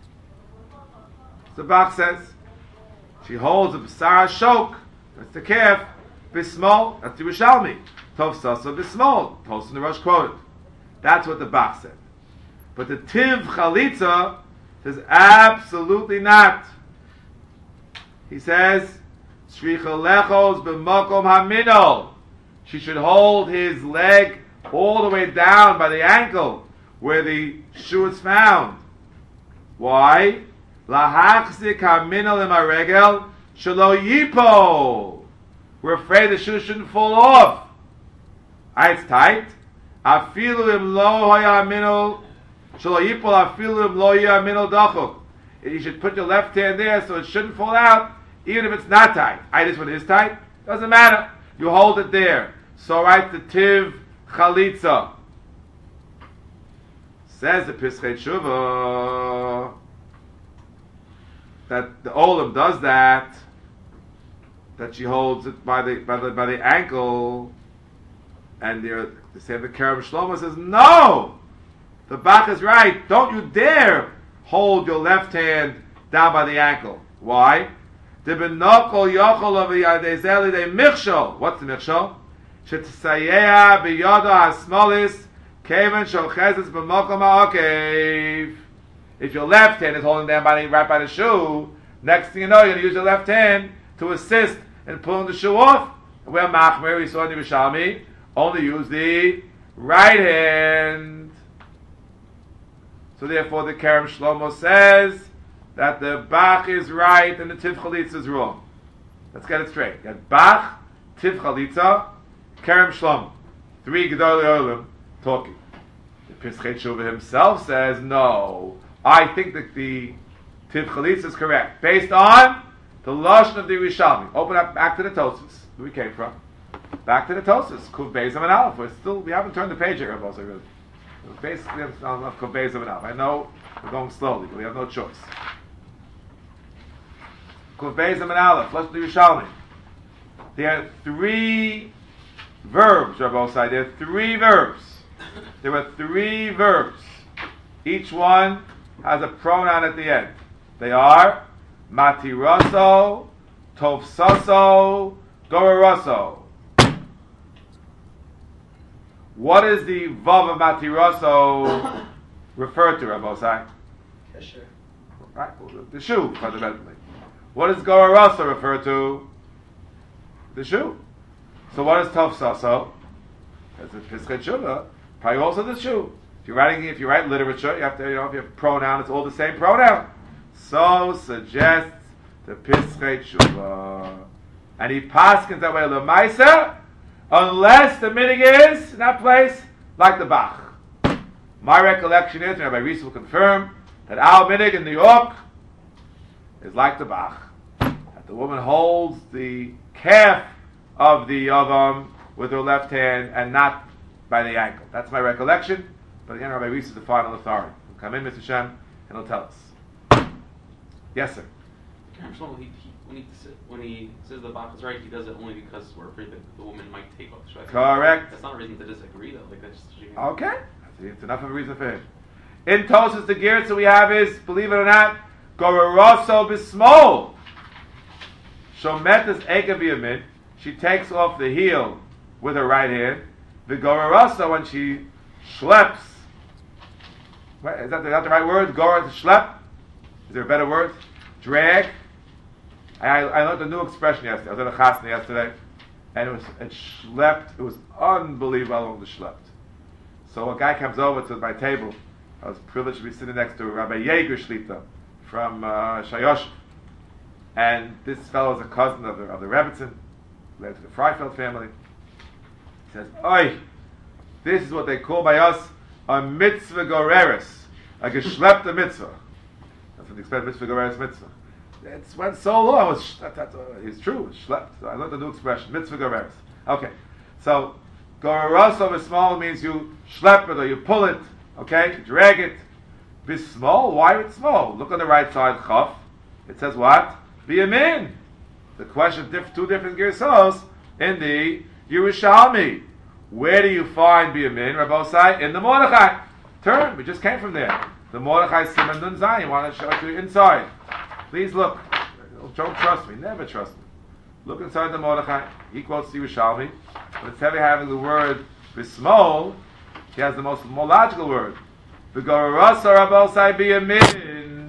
A: The Bach says she holds a B'sar Shok. That's the calf. Bismol. That's the Yerushalmi. Tov Sasa Bismol. Tosin the Rosh quoted. That's what the Bach said. But the Tiv Chalitza says absolutely not. He says, Shricha Lechos B'makom Haminol. She should hold his leg all the way down by the ankle where the shoe is found. Why? Lahachzik haminol imaregel shelo yipo. We're afraid the shoe shouldn't fall off. It's tight. Afilu im lo haya haminol shelo yipo. Afilu im lo haya haminol dachuk. You should put your left hand there so it shouldn't fall out, even if it's not tight. This one is tight. Doesn't matter. You hold it there. So write the Tiv Chalitza. Says the Pischei Tshuva that the Olam does that she holds it by the ankle, and the Kerem Shlomo says no. The Bach is right. Don't you dare hold your left hand down by the ankle. Why? The benokol yochol of yadezeli de michshol. What's the michshol? Shetzayea biyoda hasmolis keven sholchezes b'mokom ha'okev. If your left hand is holding down right by the shoe, next thing you know, you're going to use your left hand to assist in pulling the shoe off. Where Machmer, we saw in the Yerushalmi, only use the right hand. So therefore, the Kerem Shlomo says that the Bach is right and the Tiv Chalitza is wrong. Let's get it straight. You got Bach, Tiv Chalitza, Kerem Shlom. 3 Gedolei Olim talking. The Pischei Tshuva himself says, no, I think that the Tiv Chalitza is correct, based on the Lashon of the Yerushalmi. Open up back to the Tosfos, where we came from. Back to the Tosfos, Kuv Beis and Aleph. We haven't turned the page here, also, really. Basically, I'm on Kuv Beis and Aleph. I know we're going slowly, but we have no choice. Kuv Beis and Aleph, Lashon of the Yerushalmi. There are 3 verbs, Rabbi Osai. There are 3 verbs. There were 3 verbs. Each one has a pronoun at the end. They are Matiraso, Tovsaso, Goraroso. What is the Vav of Matiraso referred to, Rabbi Osai?
B: Kesher.
A: Right, well, the shoe, fundamentally. What does Goraroso refer to? The shoe. So what is Tovsaso? As a Pischei Tshuva, probably also the shoe. If you write literature, you have to, if you have pronoun, it's all the same pronoun. So suggests the Pischei Tshuva. And he paskins that way l'maisa, unless the minig is in that place like the Bach. My recollection is, and Rabbi Reese will confirm, that our minig in New York is like the Bach. That the woman holds the calf of the Yavam with her left hand and not by the ankle. That's my recollection. But again, Rabbi Reese is the final authority. He'll come in, Mr. Shem, and he'll tell us. Yes, sir.
D: Karen Shlomo, when he says the Bach is right, he does it only because we're afraid that the woman might take off the shoe.
A: Correct.
D: That's not a reason to disagree, though. Like that's just,
A: Okay. It's enough of a reason for him. In Tosas, the gears that we have is, believe it or not, Goraroso Bismol. Shometas Eka B'yamin. She takes off the heel with her right hand. The Goraroso, when she schleps. Wait, is that the right word? Gora, schlep? Is there a better word? Drag. I learned a new expression yesterday. I was at a chasna yesterday, and it schlepped. It was unbelievable how long it schlepped. So a guy comes over to my table. I was privileged to be sitting next to Rabbi Yeager Shlita from Shayoshev. And this fellow is a cousin of the Rebbetzin, related to the Freifeld family. He says, "Oi, this is what they call by us a mitzvah goreres, a geschleppte mitzvah." That's what they expect, mitzvah goreres mitzvah. It went so long. It's true. It's schlepped. So I learned the new expression, mitzvah goreres. Okay, so goreros over small means you schlep it or you pull it. Okay, you drag it. Be small. Why it's small? Look on the right side, chaf. It says what? Biyamin. The question, 2 different gersos in the Yerushalmi. Where do you find Biyamin, Rabbi Osai? In the Mordechai. Turn. We just came from there. The Mordechai Siman Nun Zayin. You want to show it to you inside. Please look. Don't trust me. Never trust me. Look inside the Mordechai. He quotes the Yerushalmi. But instead of having the word Bismol, he has the more logical word. The Gorarasa Rabbi Osai Biyamin.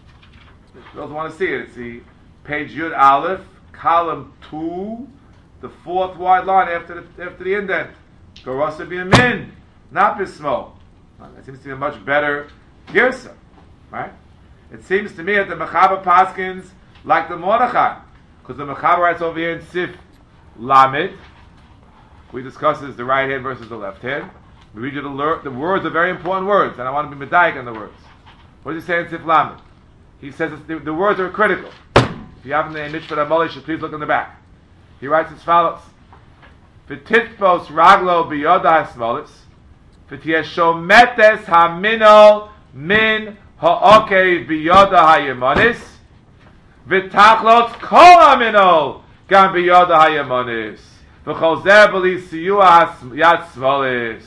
A: You also want to see it. It's the page Yud Aleph, column 2, the 4th wide line after the indent. Gorasa Biyamin, not Bismol. That seems to be a much better girsa, right? It seems to me that the Mechaber Paskins like the Mordechai, because the Mechaber writes over here in Sif Lamed. We discuss this, the right hand versus the left hand. We read you the words are very important words, and I want to be medayik on the words. What does he say in Sif Lamed? He says the words are critical. If you have them in Mishpat HaMoleh, you should please look in the back. He writes as follows: V'titpos raglo biyoda hasmolis, v'tiyeshometes hamino min ha'okei biyoda hayemonis, v'tachlot kol hamino gam biyoda hayemonis, v'chol zeh b'li siyua yad smolis.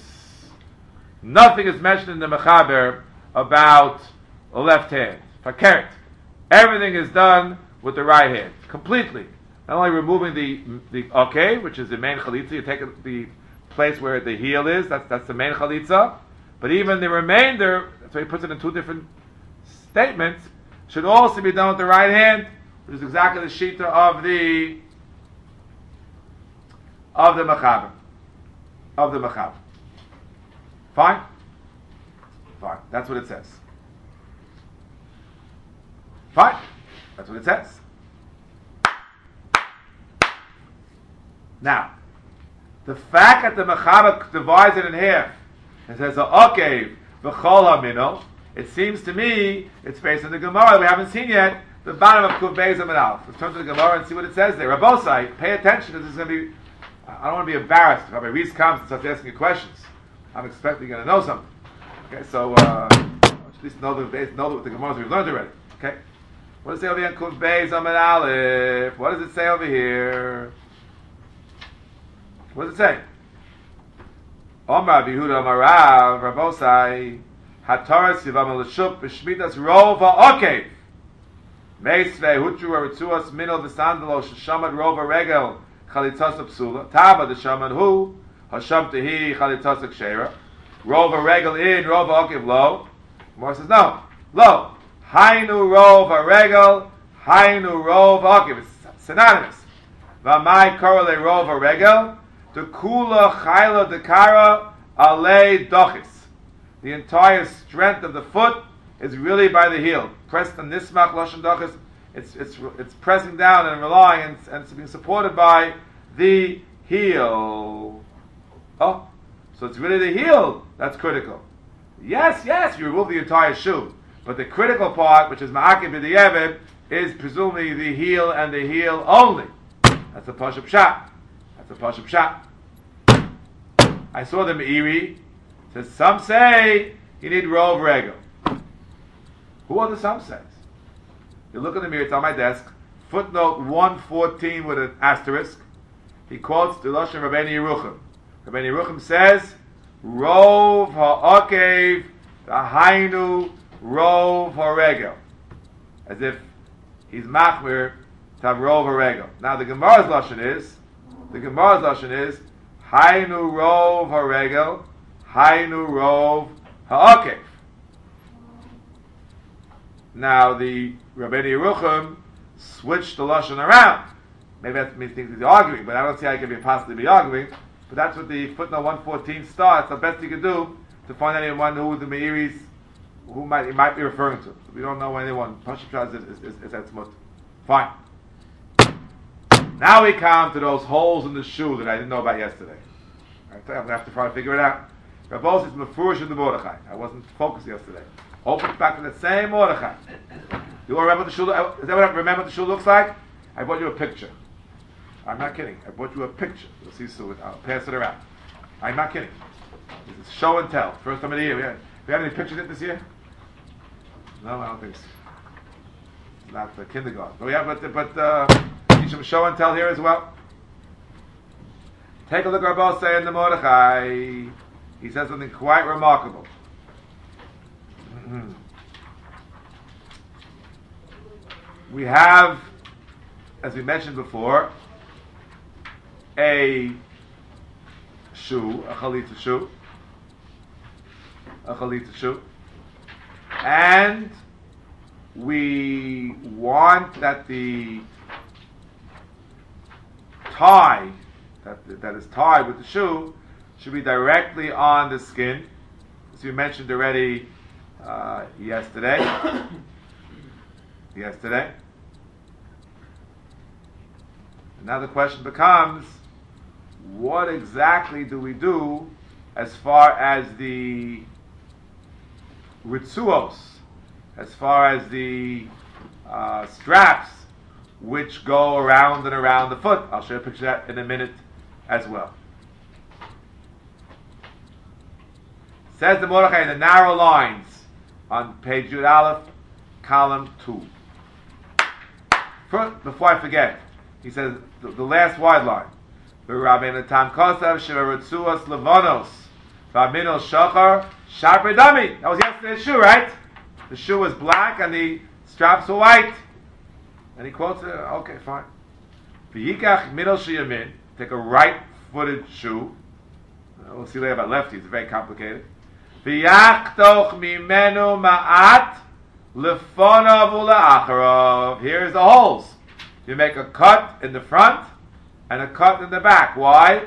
A: Nothing is mentioned in the Mechaber about the left hand. Fakert. Everything is done with the right hand, completely. Not only removing the okay, which is the main chalitza, you take the place where the heel is, that's the main chalitza, but even the remainder, that's why he puts it in 2 different statements, should also be done with the right hand, which is exactly the shita of the Mechaber. Of the Mechaber. Fine? Fine. That's what it says. Fine. That's what it says. Now, the fact that the Mechaber divides it in half and says, "Okev v'chol hamino," it seems to me it's based on the Gemara that we haven't seen yet, the bottom of Kuv Beis Amud Aleph. Let's turn to the Gemara and see what it says there. Rabbosai, pay attention because this is going to be. I don't want to be embarrassed if Rabbi Reese comes and starts asking you questions. I'm expecting you're going to know something. Okay, so at least know what the Gemara we've learned already. Okay, what does it say over here in Kuv Beis Amud Aleph? What does it say over here? What does it say? Omar Yehuda Marav Rabbosai Hataras Yivam L'Shuk B'Shmitas Rova Okev Meisvei Hutru Eretzuas Minol V'Sandalo Sheshamad Rova Regel Chalitzas Psula Taba D'Shamad Hu Hasham Tehi Chalitzas Kshera Rova Regel in Rova Okev Lo. Gemara says no, Lo Hainu Rova Regel Hainu Rova Okev. It's synonymous. V'Mai Korale Rova Regel the kula chayla dekara alei dochis. The entire strength of the foot is really by the heel. Pressed on nismach lashon dochis. It's pressing down and relying and it's being supported by the heel. Oh, so it's really the heel that's critical. Yes, you remove the entire shoe, but the critical part, which is ma'akev b'di'evid, is presumably the heel and the heel only. That's a pashup shot. That's a pashup shot. I saw the Meiri. Says some say you need rov regel. Who are the some says? You look in the mirror. It's on my desk. Footnote 114 with an asterisk. He quotes the Lashon Rabbeinu Yerucham. Rabbeinu Yerucham says rov ha'akev hainu rov ha'regel, as if he's machmir to have rov ha'regel. Now the Gemara's Lashon is Hainu rov haregel, Hainu rov ha'akev. Now the Rabbeinu Yerucham switched the lashon around. Maybe that means things he's arguing, but I don't see how he can possibly be arguing. But that's what the footnote 114 starts. The best he could do to find anyone who the Meiris he might be referring to. We don't know anyone. Pashup Shas is etzmut. Fine. Now we come to those holes in the shoe that I didn't know about yesterday. I'm going to have to try to figure it out. Rabbos is Mefurish in the Mordechai. I wasn't focused yesterday. Open back to the same Mordechai. Do you remember what the shoe? Does everyone remember what the shoe looks like? I brought you a picture. I'm not kidding. I brought you a picture. You'll see soon. I'll pass it around. I'm not kidding. This is show and tell. First time of the year. We have any pictures yet this year? No, I don't think so. It's not the kindergarten. But we have, some show and tell here as well. Take a look at Rabbos say in the Mordechai. He says something quite remarkable. We have, as we mentioned before, a shoe, a chalitza shoe, and we want that the tie that is tied with the shoe should be directly on the skin, as we mentioned already yesterday. And now the question becomes, what exactly do we do as far as the ritzuos, as far as the straps which go around and around the foot? I'll show you a picture of that in a minute as well. Says the Mordechai in the narrow lines on page Yud Aleph, column 2. First, before I forget, he says the last wide line. That was yesterday's shoe, right? The shoe was black and the straps were white. And he quotes it, okay, fine. Take a right-footed shoe. We'll see later about lefty, it's very complicated. Here's the holes. You make a cut in the front and a cut in the back. Why?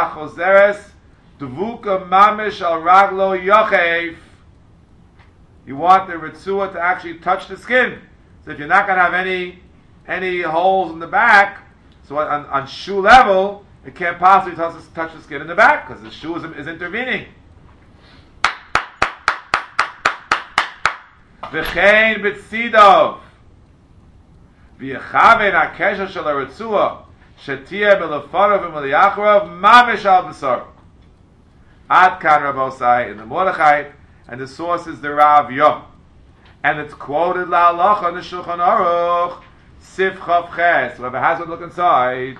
A: You You want the ritzua to actually touch the skin. So if you're not going to have any holes in the back, so on shoe level, it can't possibly touch the skin in the back because the shoe is intervening. V'chein b'tzidov v'yechaven ha'kesher shel haritzua shetiyeh b'lefanov v'meliacharov mamish al b'sar. Ad kan Rabosai in the Mordechai, and the source is the Rav Yom, and it's quoted la'alacha in the Shulchan Aruch Sif Chav Ches. Whoever has one, look inside.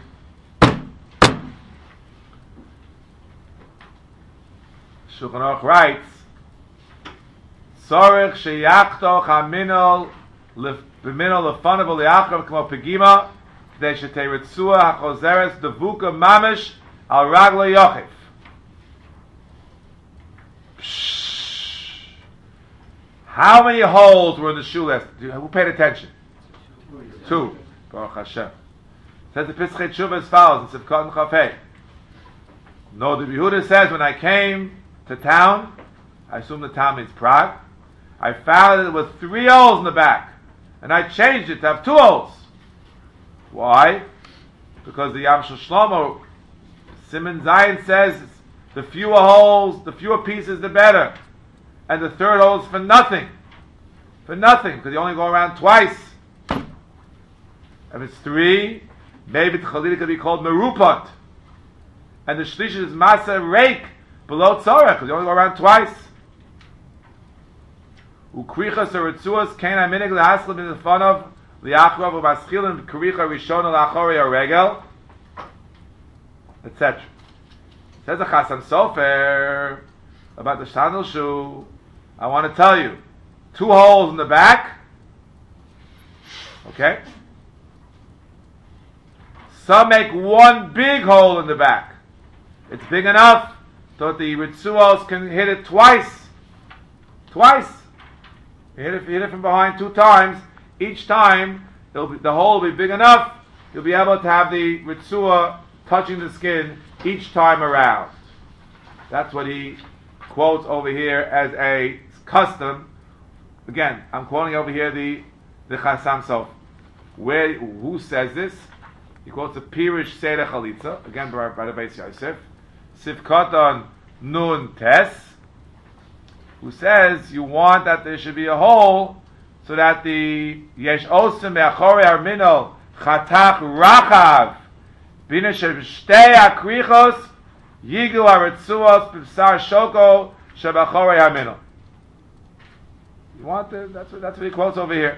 A: Shulchan Aruch writes, Tzorich sheyachtoch haminol b'minol lefanav u'liachrav k'mo pegima k'dei shetei ritzua hachozeres devuka mamish al ragla yochif. How many holes were in the shoe last? Who paid attention? 2. Baruch Hashem. Says the Pischei Tshuva as follows in Sivkot and Chafei. No, the Yehuda says, when I came to town, I assume the town means Prague, I found that there were 3 holes in the back, and I changed it to have 2 holes. Why? Because the Yam Shel Shlomo, Simon Zion says, the fewer holes, the fewer pieces, the better. And the 3rd hole is for nothing. For nothing, because you only go around twice. If it's 3, maybe the Chalila could be called Merupat. And the Shlish is Masa Reik, below Tzorech, because you only go around twice. Ukrichas Eretzuas, Kain Aminig Lehaslim in the fun of Liachrov, Ubaschilin, Kricha Rishon, Lachori, Regel, etc. Says the Chasam Sofer about the sandal shoe. I want to tell you, 2 holes in the back. Okay. Some make 1 big hole in the back. It's big enough so that the ritzuos can hit it twice. Twice. You hit it from behind 2 times. Each time, the hole will be big enough. You'll be able to have the ritzua touching the skin each time around. That's what he quotes over here as a custom. Again, I'm quoting over here the Chasam Sof. Who says this? He quotes the Pirish Seder Chalitza, again by the Beis Yosef. Sivkot Nun Tes, who says you want that there should be a hole so that the Yesh Osim Me'achore Armino Chatach Rachav Bina Shtei Akrichos Yigu Aritzuos B'Sar Shoko Shebachore Armino. You want that's what he quotes over here.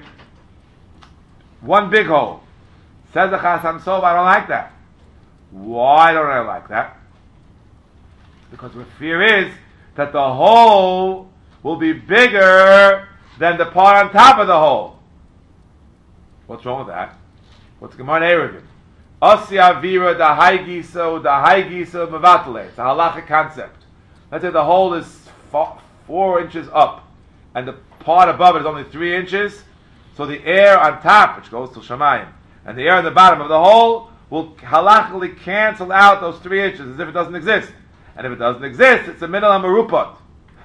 A: 1 big hole. Says the Chasam Sof, I don't like that. Why don't I like that? Because the fear is that the hole will be bigger than the part on top of the hole. What's wrong with that? What's the Gemara Eruvin? Asi avira da haigisa mevatale. It's a halachic concept. Let's say the hole is 4 inches up, and the part above it is only 3 inches. So the air on top, which goes to Shamayim, and the air on the bottom of the hole will halachically cancel out those 3 inches as if it doesn't exist. And if it doesn't exist, it's a minal hamarupot.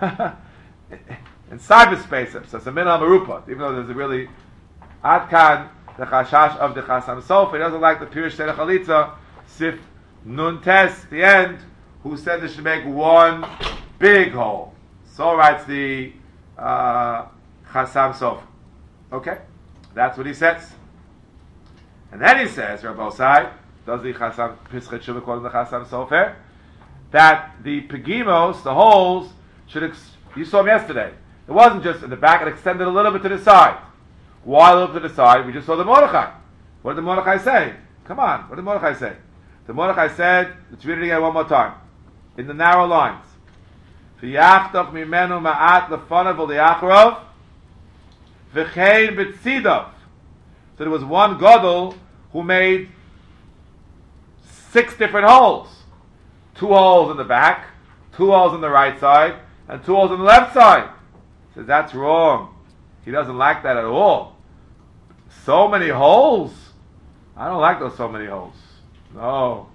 A: In cyberspace, it's a minal hamarupot. Even though there's a really adkan, the chashash of the Chasam Sof, he doesn't like the Pirish Seder Chalitza, Sif Nun Tes, the end, who said they should make 1 big hole. So writes the Chasam Sof. Okay, that's what he says. And then he says, Rabosai, does the Chasam Pischei Tshuva quote the Chasam Sofer, that the pegimos, the holes, you saw them yesterday. It wasn't just in the back, it extended a little bit to the side. Why a little bit to the side? We just saw the Mordechai. What did the Mordechai say? Come on, what did Mordechai say? The Mordechai said, let's read it again one more time, in the narrow lines. V'yachtoch mimenu ma'at lefanav v'liacharov v'chein b'tzidov. So there was one gadol who made 6 different holes. 2 holes in the back, 2 holes on the right side, and 2 holes on the left side. He says that's wrong. He doesn't like that at all. So many holes? I don't like those so many holes. No,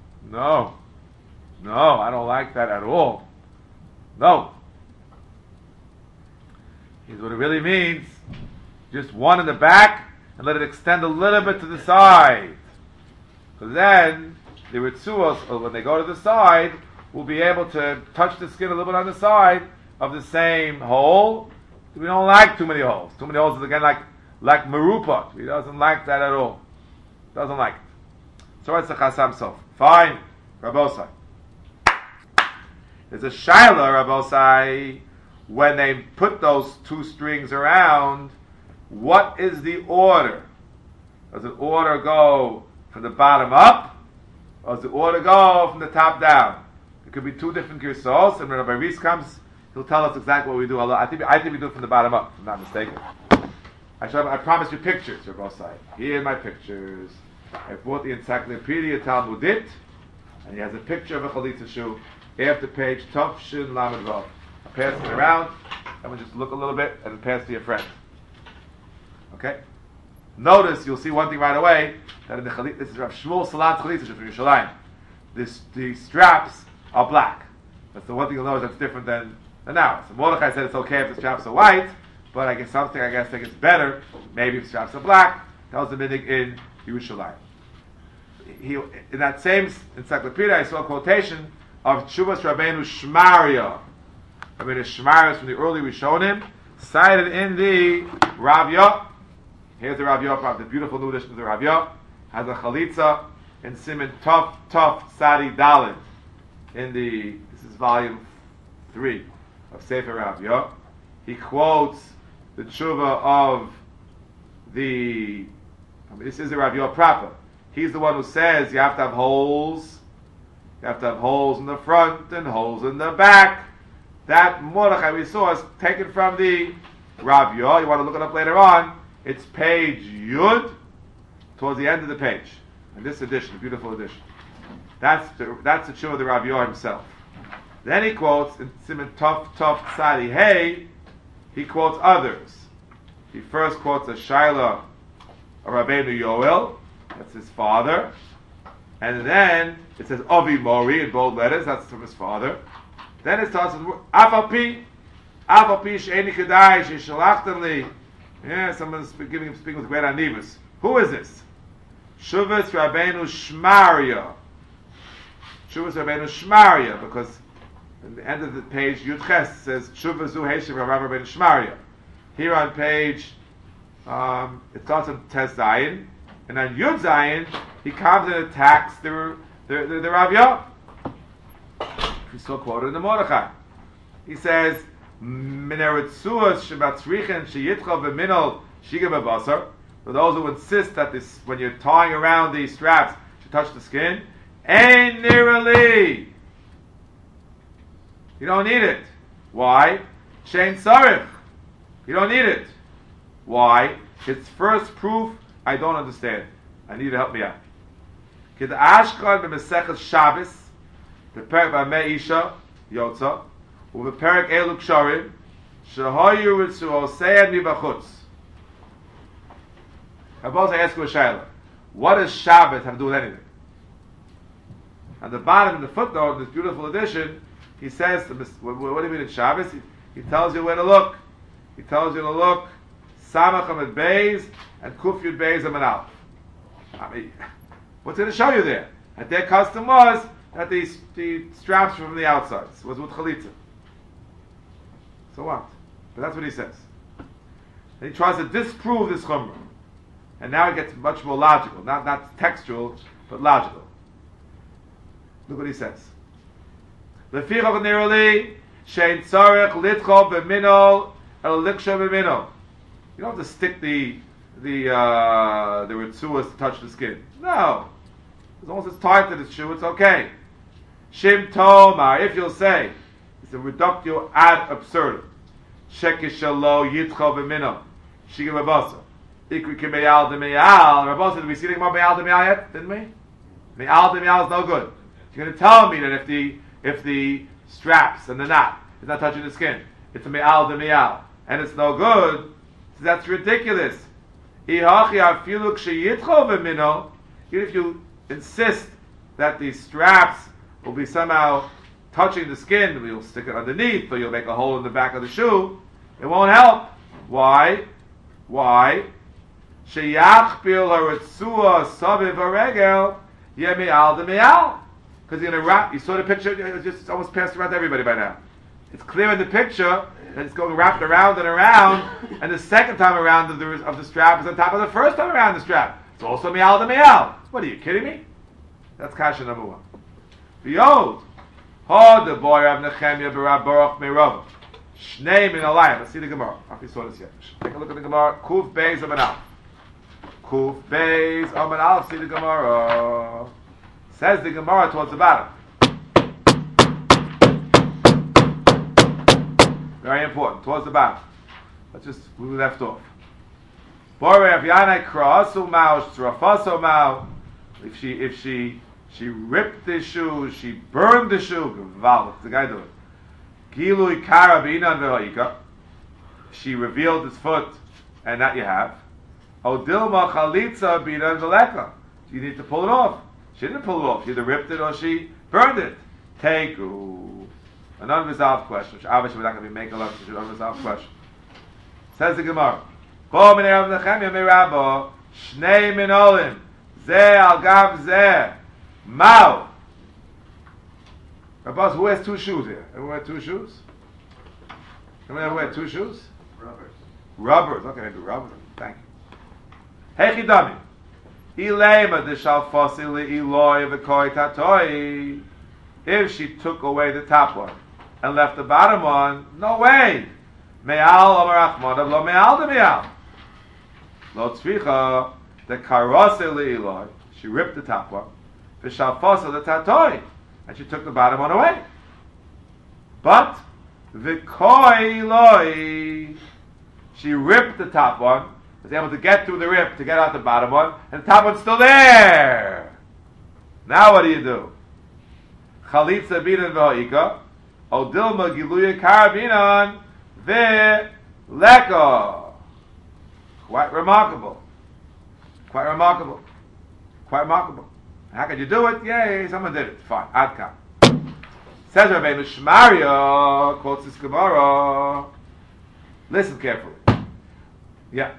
A: I don't like that at all. No. Here's what it really means. Just one in the back and let it extend a little bit to the side. Because then the ritzuos, or when they go to the side, will be able to touch the skin a little bit on the side of the same hole. We don't like too many holes. Too many holes is again like merupot. He doesn't like that at all. Doesn't like it. So it's a chasam sof. Fine. Rabosai. There's a shaila, Rabosai, when they put those two strings around, what is the order? Does the order go from the bottom up, or does the order go from the top down? It could be two different girsos, and when Rabbi Reese comes, he'll tell us exactly what we do. I think we do it from the bottom up, if I'm not mistaken. I promised you pictures, Rabosai. Here are my pictures. I bought the Encyclopedia Talmudit, and he has a picture of a chalitza shoe after page Tov Shin Lamed Vav. I pass it around, and we'll just look a little bit, and then pass to your friend. Okay? Notice, you'll see one thing right away, that in the chalitza, this is Rav Shmuel Salant chalitza from Yerushalayim. The straps are black. That's the one thing you'll notice that's different than ours. So Mordechai said it's okay if the straps are white, but I think it's better, maybe if the straps are black. That was the minig in Yerushalayim. In that same encyclopedia, I saw a quotation of Tshuvas Rabbeinu Shmaria. Rabbeinu Shmaria from the early Rishonim, cited in the Rav Yah. Here's the Rav Yah, the beautiful new edition of the Rav Yah. Has a chalitza in Siman Tov Sadi Daled. This is volume 3 of Sefer Rav Yah. He quotes the tshuva of this is the Rav Yah proper. He's the one who says you have to have holes. You have to have holes in the front and holes in the back. That Mordechai we saw is taken from the Rav Yah. You want to look it up later on. It's page Yud, towards the end of the page. In this edition, a beautiful edition. That's the tshuva of the Rav Yah himself. Then he quotes in Siman Tov Sadi Hey. He quotes others. He first quotes a Shaila of Rabbeinu Yoel. That's his father. And then it says Avi Mori in bold letters. That's from his father. Then it starts with Afapi She'eni Kedai She'shalachtan Li. Yeah, someone's speaking with great anivus. Who is this? Shuvas Rabbeinu Shmaria. Shuvas Rabbeinu Shmaria, because at the end of the page Yud Ches says Shuvas Zu Heishiv Rabbeinu Shmaria. Here on page, it starts on Tes Zayin, and on Yud Zayin, he comes and attacks the Rav Yah. He's still quoted in the Mordechai. He says, "Mineritzuas shebatzrichen sheyitcha v'minol shiga b'basar." For those who insist that this, when you're tying around these straps, you touch the skin. Ein nirali. You don't need it. Why? Shein sarich. You don't need it. Why? It's first proof I don't understand. I need you to help me out. Kid Ashkan b'Mesechus Shabbos, the Perek B'Amei Isha Yotza, u'Beperek Elu Ksharim, shehoyu ritzuosei mibachutz. I ask you a shayla. What does Shabbos have to do with anything? On the bottom of the footnote, in this beautiful edition, he says, what do you mean in Shabbos? He tells you where to look. He tells you to look Samach Amid Beis and Kuf Yud Beis Amid Aleph. I mean, what's going to show you there? That their custom was that the straps were from the outside. It was with chalitza. So what? But that's what he says. And he tries to disprove this chumrah. And now it gets much more logical. Not textual, but logical. Look what he says. Lefichach nirali shein tzarech litchol b'minol el liksha b'minol. You don't have to stick the ritzuas to touch the skin. No. As long as it's tied to the shoe, it's okay. Shim tomar, if you'll say, it's a reductio ad absurdum. Shekish shalo yitchol b'minol. Shigim abasa. Ikri ki meyal de meyal. Rabbi said, did we see the Gemara meyal de meyal yet? Didn't we? Meyal de meyal is no good. You're going to tell me that if the straps and the knot is not touching the skin, it's a meyal de meyal, and it's no good, so that's ridiculous. Even if you insist that the straps will be somehow touching the skin, you'll stick it underneath, or you'll make a hole in the back of the shoe, it won't help. Why? Why? Sheyachpil haritzua saviv haregel yemial demial. Because you're going to wrap. You saw the picture. It's just almost passed around to everybody by now. It's clear in the picture that it's going wrapped around and around, and the second time around of the strap is on top of the first time around the strap. It's also mial demial. What are you kidding me? That's kasha number one. Behold, ho the boy of Nechemia b'Rab Baruch Meirov. Shnei min alayim. Let's see the Gemara. We saw this yet. Take a look at the Gemara. Kuf Beis Amanal. Kuf Beis Amanal. See the Gemara. Says the Gemara towards the bottom. Very important. Towards the bottom. Let's just, we left off. Bore of Yanai Krasu Mao Shtrafaso Mao. If she ripped the shoe, she burned the shoe. Gaval, the guy do it. Gilui Karabinan Vehoika. She revealed his foot, and that you have. Odilma Chalitza Binan Veleka. You need to pull it off. She didn't pull it off. She either ripped it or she burned it. Teiku. An unresolved question. Which obviously we're not going to be making a lot of an unresolved question. Says the Gemara. Bo min Rav Nechemia mirabo shnei minolim ze al gav ze mau. Rabbos, who has two shoes here? Everyone has two shoes? Everyone ever wear two shoes? Rubbers. Okay, maybe rubbers. Thank you. Hey chidami. Ilema de shalfosili iloi v'koi tatoi. If she took away the top one and left the bottom one, no way. Me'al amar achmadav lo me'al de me'al. Lo tzvicha the karosili iloi. She ripped the top one. V'shalfosili the tatoi. And she took the bottom one away. But v'koi iloi. She ripped the top one. Was able to get through the rip to get out the bottom one, and the top one's still there. Now what do? Chalitza binan v'ha'ika, odilma giluya karabinan v'leko. Quite remarkable. Quite remarkable. Quite remarkable. How could you do it? Yay, someone did it. Fine. Adka. Says Rabbeinu Shmaria, quotes this Gemara. Listen carefully. Yeah.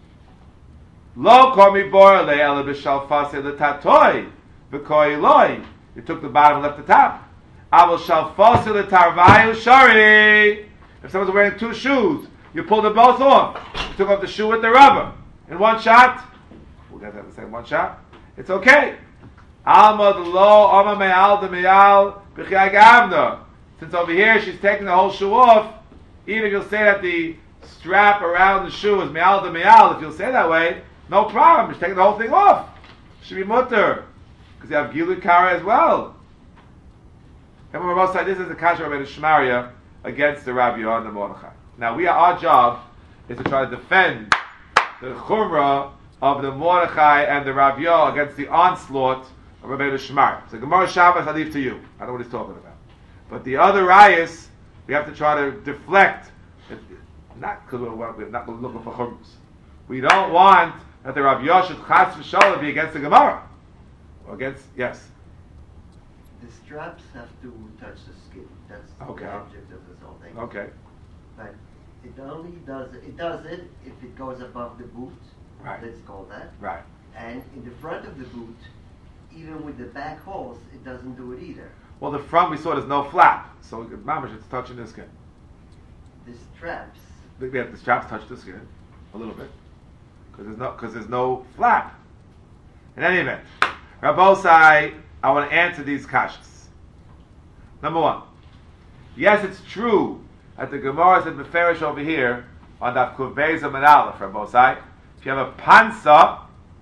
A: Lo komi borle ele b'shalfase l'tatoi v'koi loi. You took the bottom and left the top. Avol shalfase l'tarvayu shari. If someone's wearing two shoes, you pull them both off. You took off the shoe with the rubber in one shot. We'll get that in the same one shot. It's okay. Almad lo ama me'al de me'al b'chai gavna. Since over here she's taking the whole shoe off, even if you'll say that the strap around the shoe is me'al de me'al, if you'll say that way, no problem. She's taking the whole thing off. Should be mutter. Because you have Gilu Kara as well. And we're both saying this is the Kasha Rabbeinu Shmaria against the Rabbi Yohan and Mordechai. Now our job is to try to defend the Chumrah of the Mordechai and the Rabbi Yohan against the onslaught of Rabbeinu Shmaria. So Gemara Shabbos I leave to you. I don't know what he's talking about. But the other rayas, we have to try to deflect. Not because we're not looking for Chumras. We don't want that the Rav Yoshua Chas v'Shalom be against the Gemara. Or against, yes.
C: The straps have to touch the skin. That's
A: Okay.
C: the object of this whole thing.
A: Okay.
C: But it only does it if it goes above the boot.
A: Right.
C: Let's call that.
A: Right.
C: And in the front of the boot, even with the back holes, it doesn't do it either.
A: Well, the front we saw there's no flap, so mamash it's touching the skin.
C: The straps.
A: The straps touch the skin a little bit because there's no flap. In any event, Rabbosai, I want to answer these kashas. Number one, yes, it's true that the Gemara said Beferish over here on that Kuveza Manala for Rabbosai. If you have a pansa,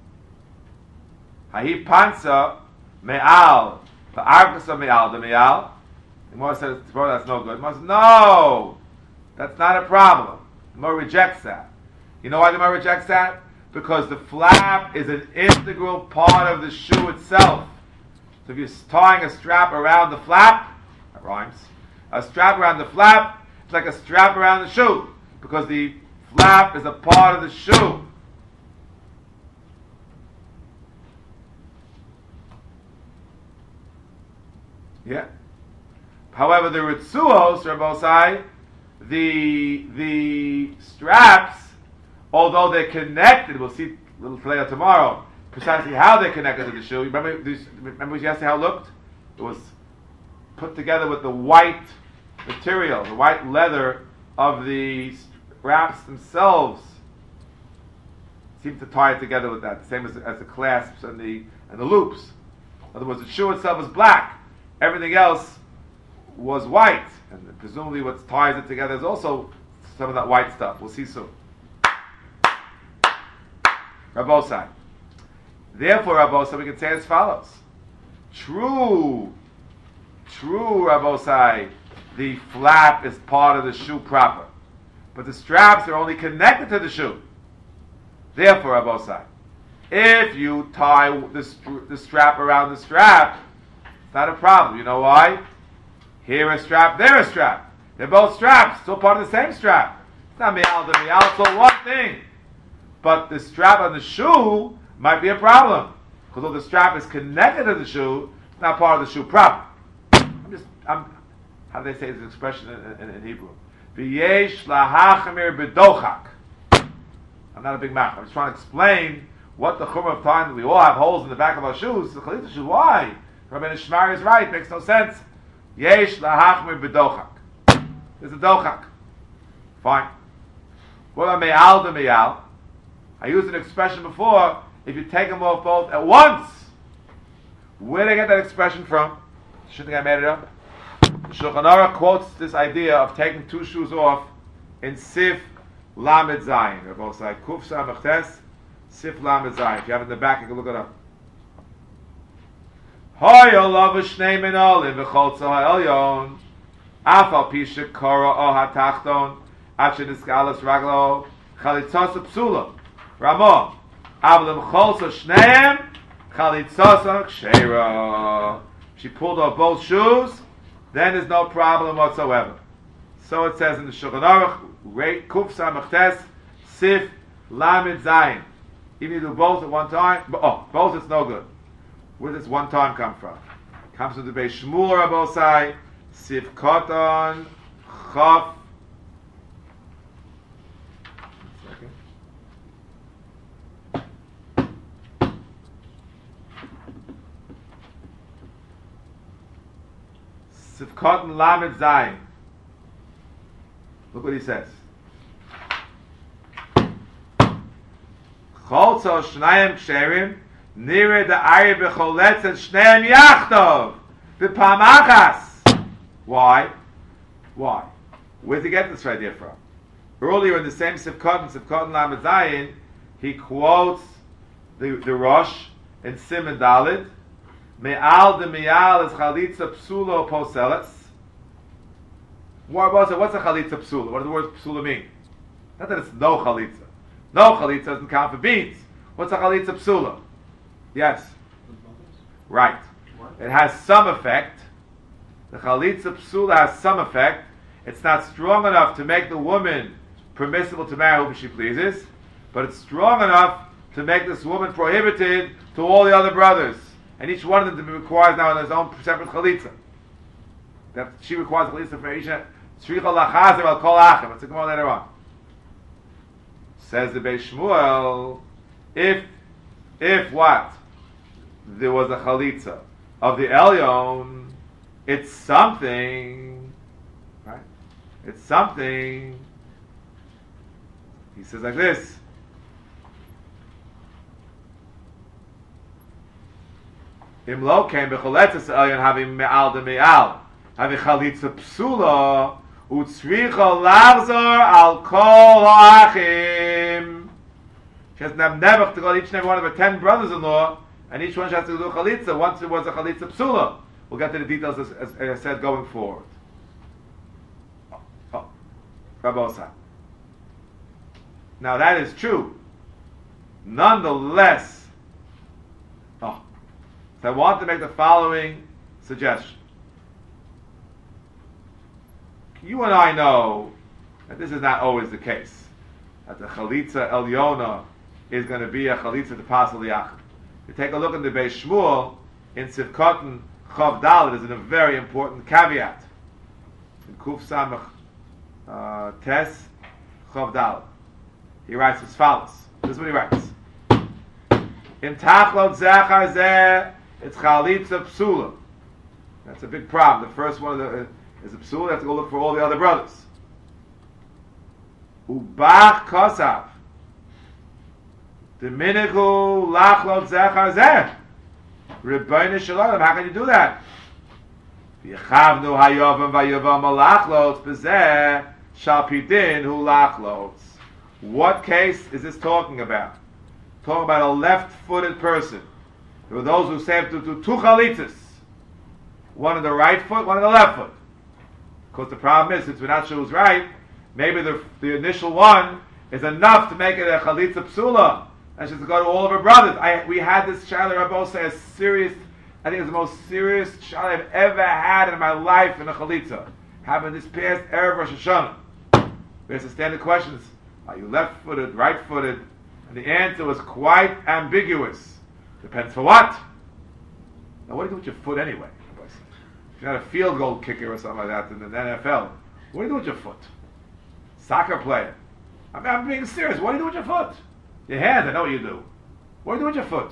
A: Hahi pansa me'al, the arkasa me'al, the me'al. The Gemara says that's no good. The Gemara says, no, that's not a problem. The Gemara rejects that. You know why the Gemara rejects that? Because the flap is an integral part of the shoe itself. So if you're tying a strap around the flap, that rhymes, a strap around the flap, it's like a strap around the shoe, because the flap is a part of the shoe. Yeah. However, the Ritzuos, Rabbosai, the straps, although they're connected, we'll see a little later tomorrow, precisely how they're connected to the shoe. Remember yesterday how it looked? It was put together with the white material, the white leather of the straps themselves. Seemed to tie it together with that, the same as the clasps and the loops. In other words, the shoe itself was black. Everything else was white. And presumably what ties it together is also some of that white stuff. We'll see soon. Rabbosai. Therefore, Rabbosai, we can say as follows. True, Rabbosai, the flap is part of the shoe proper. But the straps are only connected to the shoe. Therefore, Rabbosai, if you tie the strap around the strap, it's not a problem. You know why? Here a strap, there a strap. They're both straps, still part of the same strap. It's not mi'al to mi'al, it's all one thing. But the strap on the shoe might be a problem. Because though the strap is connected to the shoe, it's not part of the shoe proper. How do they say this expression in Hebrew? V'yesh lahachmir b'dochak. I'm not a big mach. I'm just trying to explain what the chumrah of time that we all have holes in the back of our shoes. The chalitza shoes. Why? Rabbi Shmari is right. Makes no sense. Yesh lahachmir b'dochak. There's a dochak. Fine. What about me'al to me'al? I used an expression before. If you take them off both at once, where did I get that expression from? Shouldn't think I made it up. Shulchan Aruch quotes this idea of taking two shoes off in Sif Lamed Zayin. They're both like Kuf Samach Tes, Sif Lamed Zayin. If you have it in the back, you can look it up. Hoy olav shnei menolim v'cholza ha'elyon afal pi shekora o hatachton ad sheniskalas raglo chalitzos psula Ramo avlim cholza shneim chalitzos ksheira. She pulled off both shoes, then there's no problem whatsoever. So it says in the Shulchan Aruch, Kuf Samach Tes, Sif Lamed Zayin. Even if you do both at one time, both it's no good. Where does one time come from? It comes from the Beis Shmuel Rabbosai, Sif Koton, Chof. Sif Koton Lamed Zayin. Look what he says. Cholzo shnayim ksherim nire da'ari b'choletz and shnayim yachtov v'pamachas. Why? Where'd he get this idea from? Earlier in the same Sivkot Lamed Zayin, he quotes the Rosh in Siman Dalid. Me'al de me'al is chalitza psulo poseles. What's a chalitza psula? What does the word psula mean? Not that it's no chalitza. No chalitza doesn't count for beans. What's a chalitza psula? Yes. Right.
C: What?
A: It has some effect. The chalitza psula has some effect. It's not strong enough to make the woman permissible to marry whom she pleases, but it's strong enough to make this woman prohibited to all the other brothers. And each one of them to be required now in his own separate chalitza. That she requires chalitza for Isha. Tzricha lachazer al kol achim. Let's come on later on. Says the Beis Shmuel, if what? There was a chalitza of the Elyon, it's something. Right? It's something. He says like this. Im lo came becholetzes Elyon having me'al de me'al. Having chalitza psula, utzricha lachzor al kol ha'achim. She has never to go to each and every one of her 10 brothers-in-law, and each one has to do chalitza. Once it was a chalitza psula. We'll get to the details as I said going forward. Rabbosai. Now that is true. Nonetheless, so I want to make the following suggestion. You and I know that this is not always the case. That the chalitza Elyona is going to be a chalitza to pasal yachid. You take a look at the Beis Shmuel in Sivkotin Chav Daled. There's a very important caveat in Kuf Samach Tes Chavdal. He writes as follows. This is what he writes. In Tachlot Zechar Zeh, it's Chalitza Psula. That's a big problem. The first one is a Psula. You have to go look for all the other brothers. Ubach Kosav. Dominiku Lachlot Zechar Zeh. Rebbeinu Shalom. How can you do that? V'yechavnu hayovam vayovam alachlot b'zeh shalpidin hu lachlot. What case is this talking about? Talking about a left-footed person. There were those who say to do two chalitzas. One on the right foot, one on the left foot. Because the problem is, since we're not sure who's right, maybe the initial one is enough to make it a chalitza psula. And she's to go to all of her brothers. We had this child, Rabbi say, a serious, I think it's the most serious child I've ever had in my life in a chalitza. Happened this past Erev Rosh Hashanah. We have to stand the questions. Are you left-footed, right-footed? And the answer was quite ambiguous. Depends for what? Now, what do you do with your foot anyway? If you're not a field goal kicker or something like that in the NFL, what do you do with your foot? Soccer player. I'm being serious. What do you do with your foot? Your hand, I know what you do. What do you do with your foot?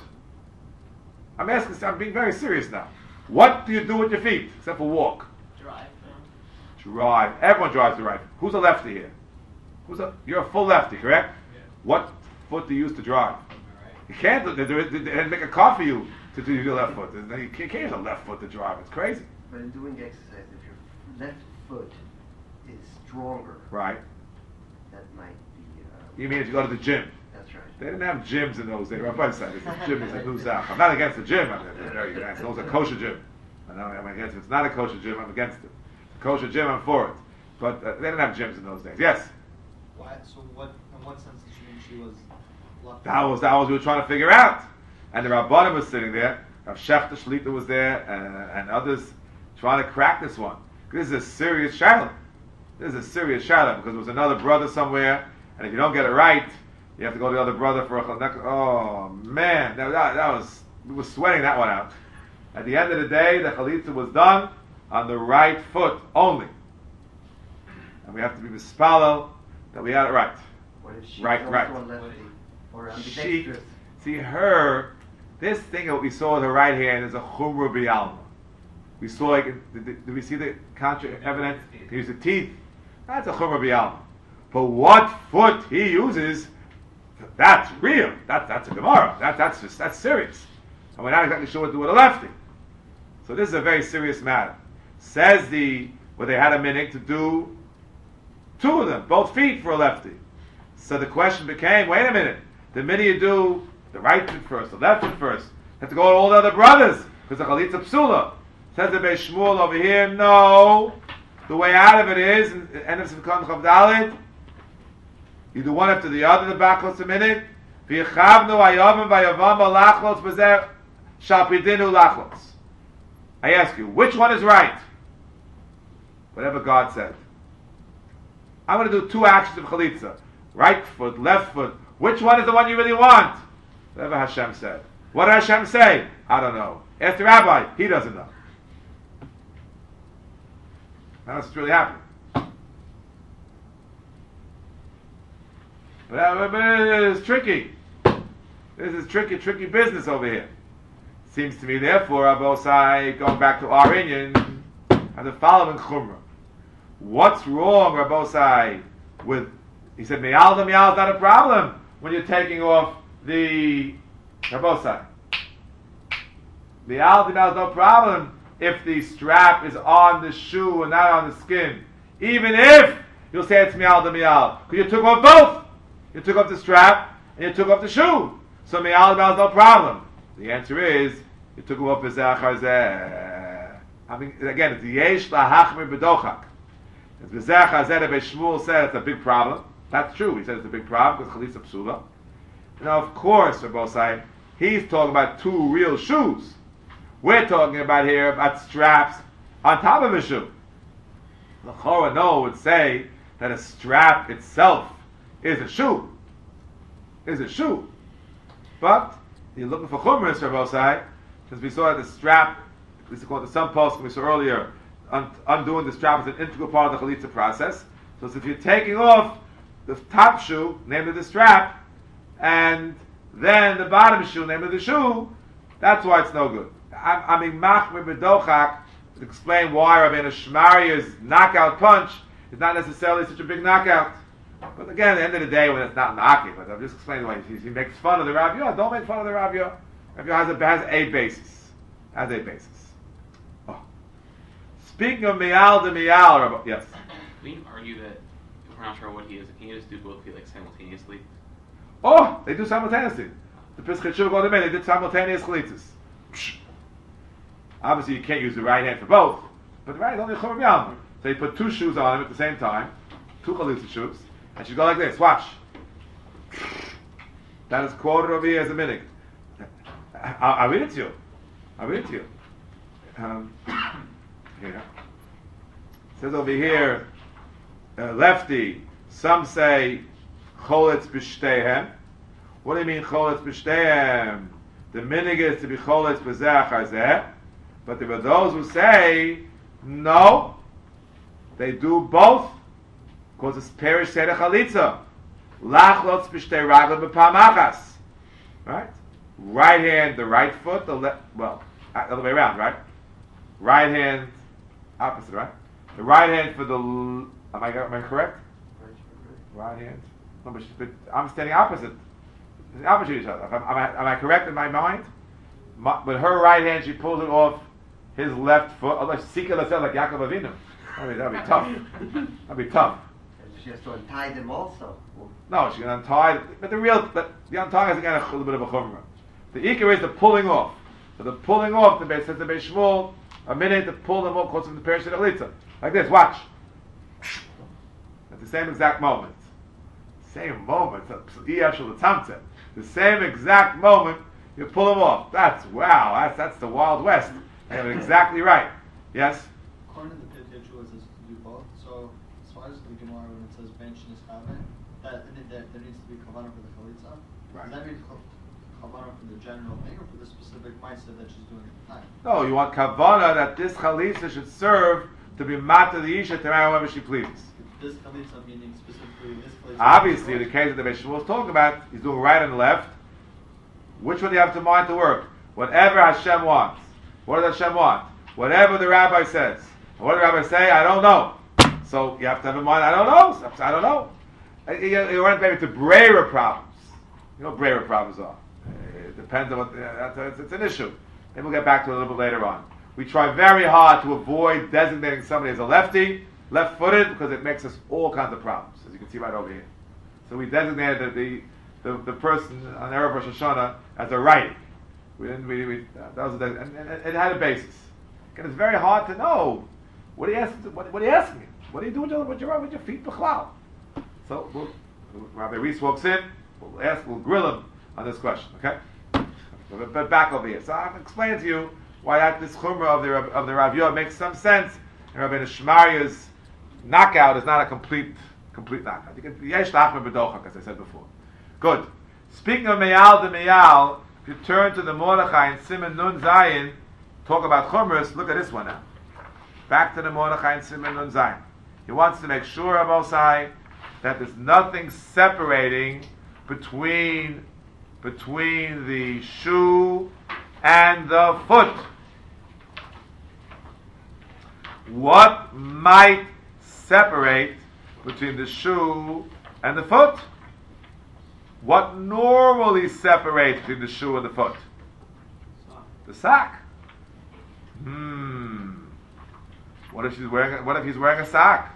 A: I'm being very serious now. What do you do with your feet, except for walk?
B: Drive.
A: Drive. Everyone drives the right. Who's a lefty here? You're a full lefty, correct?
B: Yeah.
A: What foot do you use to drive? You can't they make a car for you to do your left foot. You can't use a left foot to drive. It's crazy.
C: But in doing exercise, if your left foot is stronger,
A: Right.
C: that might be.
A: You mean if you go to the gym?
C: That's right.
A: They didn't have gyms in those days. Rabbi said the gym is a new south. I'm not against the gym. I'm very against. Those are kosher gym. I'm against it. If it's not a kosher gym, I'm against it. Kosher gym, I'm for it. But they didn't have gyms in those days. Yes.
B: Why? So what? In what sense does she mean she was lucky?
A: That was what we were trying to figure out. And the Rabbanim was sitting there. Rav Shechter Shlita was there, and others trying to crack this one. This is a serious shadow. This is a serious shadow because there was another brother somewhere, and if you don't get it right, you have to go to the other brother for a chalnek. Oh man, we were sweating that one out. At the end of the day, the chalitza was done on the right foot only, and we have to be mispalel that we had it right.
C: What if she's
A: Right,
C: also
A: right.
C: a lefty or
A: She,
C: ambidextrous?
A: see her, this thing that we saw with her right hand is a chumra b'alma. We saw, like, did we see the contra evidence? He used the teeth. That's a chumra b'alma. But what foot he uses, that's real. That's a gemara. That's serious. And we're not exactly sure what to do with a lefty. So this is a very serious matter. Says where they had a minute to do two of them, both feet for a lefty. So the question became, wait a minute, the minute you do the right foot first, the left foot first, you have to go to all the other brothers, because the chalitza psula. Says the Beis Shmuel over here, no. The way out of it is, end of Simchan Chav Dalet, you do one after the other, the baklos a minute. V'yechavnu hayavim vayavam lachlos b'zeh shalpidinu lachlos. I ask you, which one is right? Whatever God said. I'm going to do two actions of chalitza. Right foot, left foot. Which one is the one you really want? Whatever Hashem said. What did Hashem say? I don't know. Ask the rabbi. He doesn't know. That's what's really happening. But it's tricky. This is tricky business over here. Seems to me, therefore, Rabbosai, going back to our Inyan, have the following chumrah. What's wrong, Rabbosai, with, he said, Me'al is not a problem when you're taking off the Rabbosai. Me'al is no problem if the strap is on the shoe and not on the skin. Even if you'll say it's Me'al, because you took off both. You took off the strap and you took off the shoe. So Me'al is no problem. The answer is, you took off B'zeh Chazeh. I mean, again, it's Yesh Lahachmir B'dochak. As B'zeh Chazeh, the Beis Shmuel said it's a big problem. That's true. He said it's a big problem because Chalitza Psula. Now, of course, for both sides, he's talking about two real shoes. We're talking about here about straps on top of a shoe. The Chorah no would say that a strap itself is a shoe. Is a shoe. But you're looking for chumras for both sides, since we saw that the strap, at least according to some posts we saw earlier, undoing the strap is an integral part of the chalitza process. So if you're taking off the top shoe, named the strap, and then the bottom shoe, named the shoe, that's why it's no good. I mean, machmir b'dochak to explain why Rabbeinu Shmaria's knockout punch is not necessarily such a big knockout. But again, at the end of the day, when it's not knocking, but I'm just explaining why he makes fun of the Rav Yah. Don't make fun of the Rav Yah. Rav Yah has a basis. Has a basis. Oh. Speaking of Miyal de Miyal, yes.
D: Can you argue that if we're not sure what he is, can you just do both like simultaneously?
A: Oh, they do simultaneously. The Pesach Shuv Golden they did simultaneous chalitzas. Obviously, you can't use the right hand for both, but the right hand only Chumar Yam. So you put two shoes on him at the same time, two chalitza shoes, and you go like this. Watch. That is quoted over here as a minig. I'll read it to you. Here. It says over here, lefty. Some say cholitz b'shteihem. What do you mean cholitz b'shteihem? The minig is to be cholitz b'zeh chazeh. But there are those who say no. They do both because it's perish seder chalitza. Lachlotz b'shtei ragla b'pamachas. Right? Right hand, the right foot, the left. Well, other way around, right? Right hand, opposite, right? The right hand for the. Am I correct? Right hand. No, but I'm standing opposite. Opposite each other. Am I correct in my mind? With her right hand, she pulls it off his left foot. Although Sika like Yaakov Avinu. That'd be tough. That'd be tough.
C: She has to untie them also.
A: No, she can untie. But the untying is again a little bit of a chumrah. The ikar is the pulling off. So the pulling off, the says the Beis Shmuel, a minute to pull them off, close to the perish of the chalitza. Like this, watch. At the same exact moment. Same moment. The same exact moment, you pull them off. That's the Wild West. You have it exactly right. Yes?
B: According to the Pirkei Yeshua, it says to do both. So, as far as the Gemara, when it says bench and iskaven, that there needs to be kavanah for the chalitza.
A: Right.
B: Does that mean kavanah for the general thing or for the specific mindset that she's doing at the time?
A: No, you want kavanah that this chalitza should serve to be mata the isha to marry whoever she pleases.
B: This chalitza meaning specifically this chalitza.
A: Obviously, in the case that the Beis Shmuel was talking about, he's doing right and left. Which one do you have to mind to work? Whatever Hashem wants. What does Hashem want? Whatever the rabbi says. What did the rabbi say? I don't know. So you have to have in mind, I don't know. I don't know. You run maybe to Brera problems. You know what Brera problems are. It depends on what, it's an issue. Maybe we'll get back to it a little bit later on. We try very hard to avoid designating somebody as a lefty, left-footed, because it makes us all kinds of problems, as you can see right over here. So we designated the person on Erev Rosh Hashanah as a righty. That was it had a basis. And it's very hard to know. What are you asking? What are you asking? What are you doing with your feet, b'chlal? So Rabbi Reese walks in. We'll grill him on this question. Okay. But back over here. So I'm explaining to you why this chumrah of the Rav Yah makes some sense. And Rabbi Shmaria's knockout is not a complete knockout. You can yesh lachmer b'dochak, as I said before. Good. Speaking of meyal de meyal, if you turn to the Mordechai and Siman Nun Zayin, talk about chumras. Look at this one now. Back to the Mordechai and Siman Nun Zayin. He wants to make sure, Abosai, that there's nothing separating between the shoe and the foot. What might separate between the shoe and the foot? What normally separates between the shoe and the foot? The sock. What if he's wearing a sock?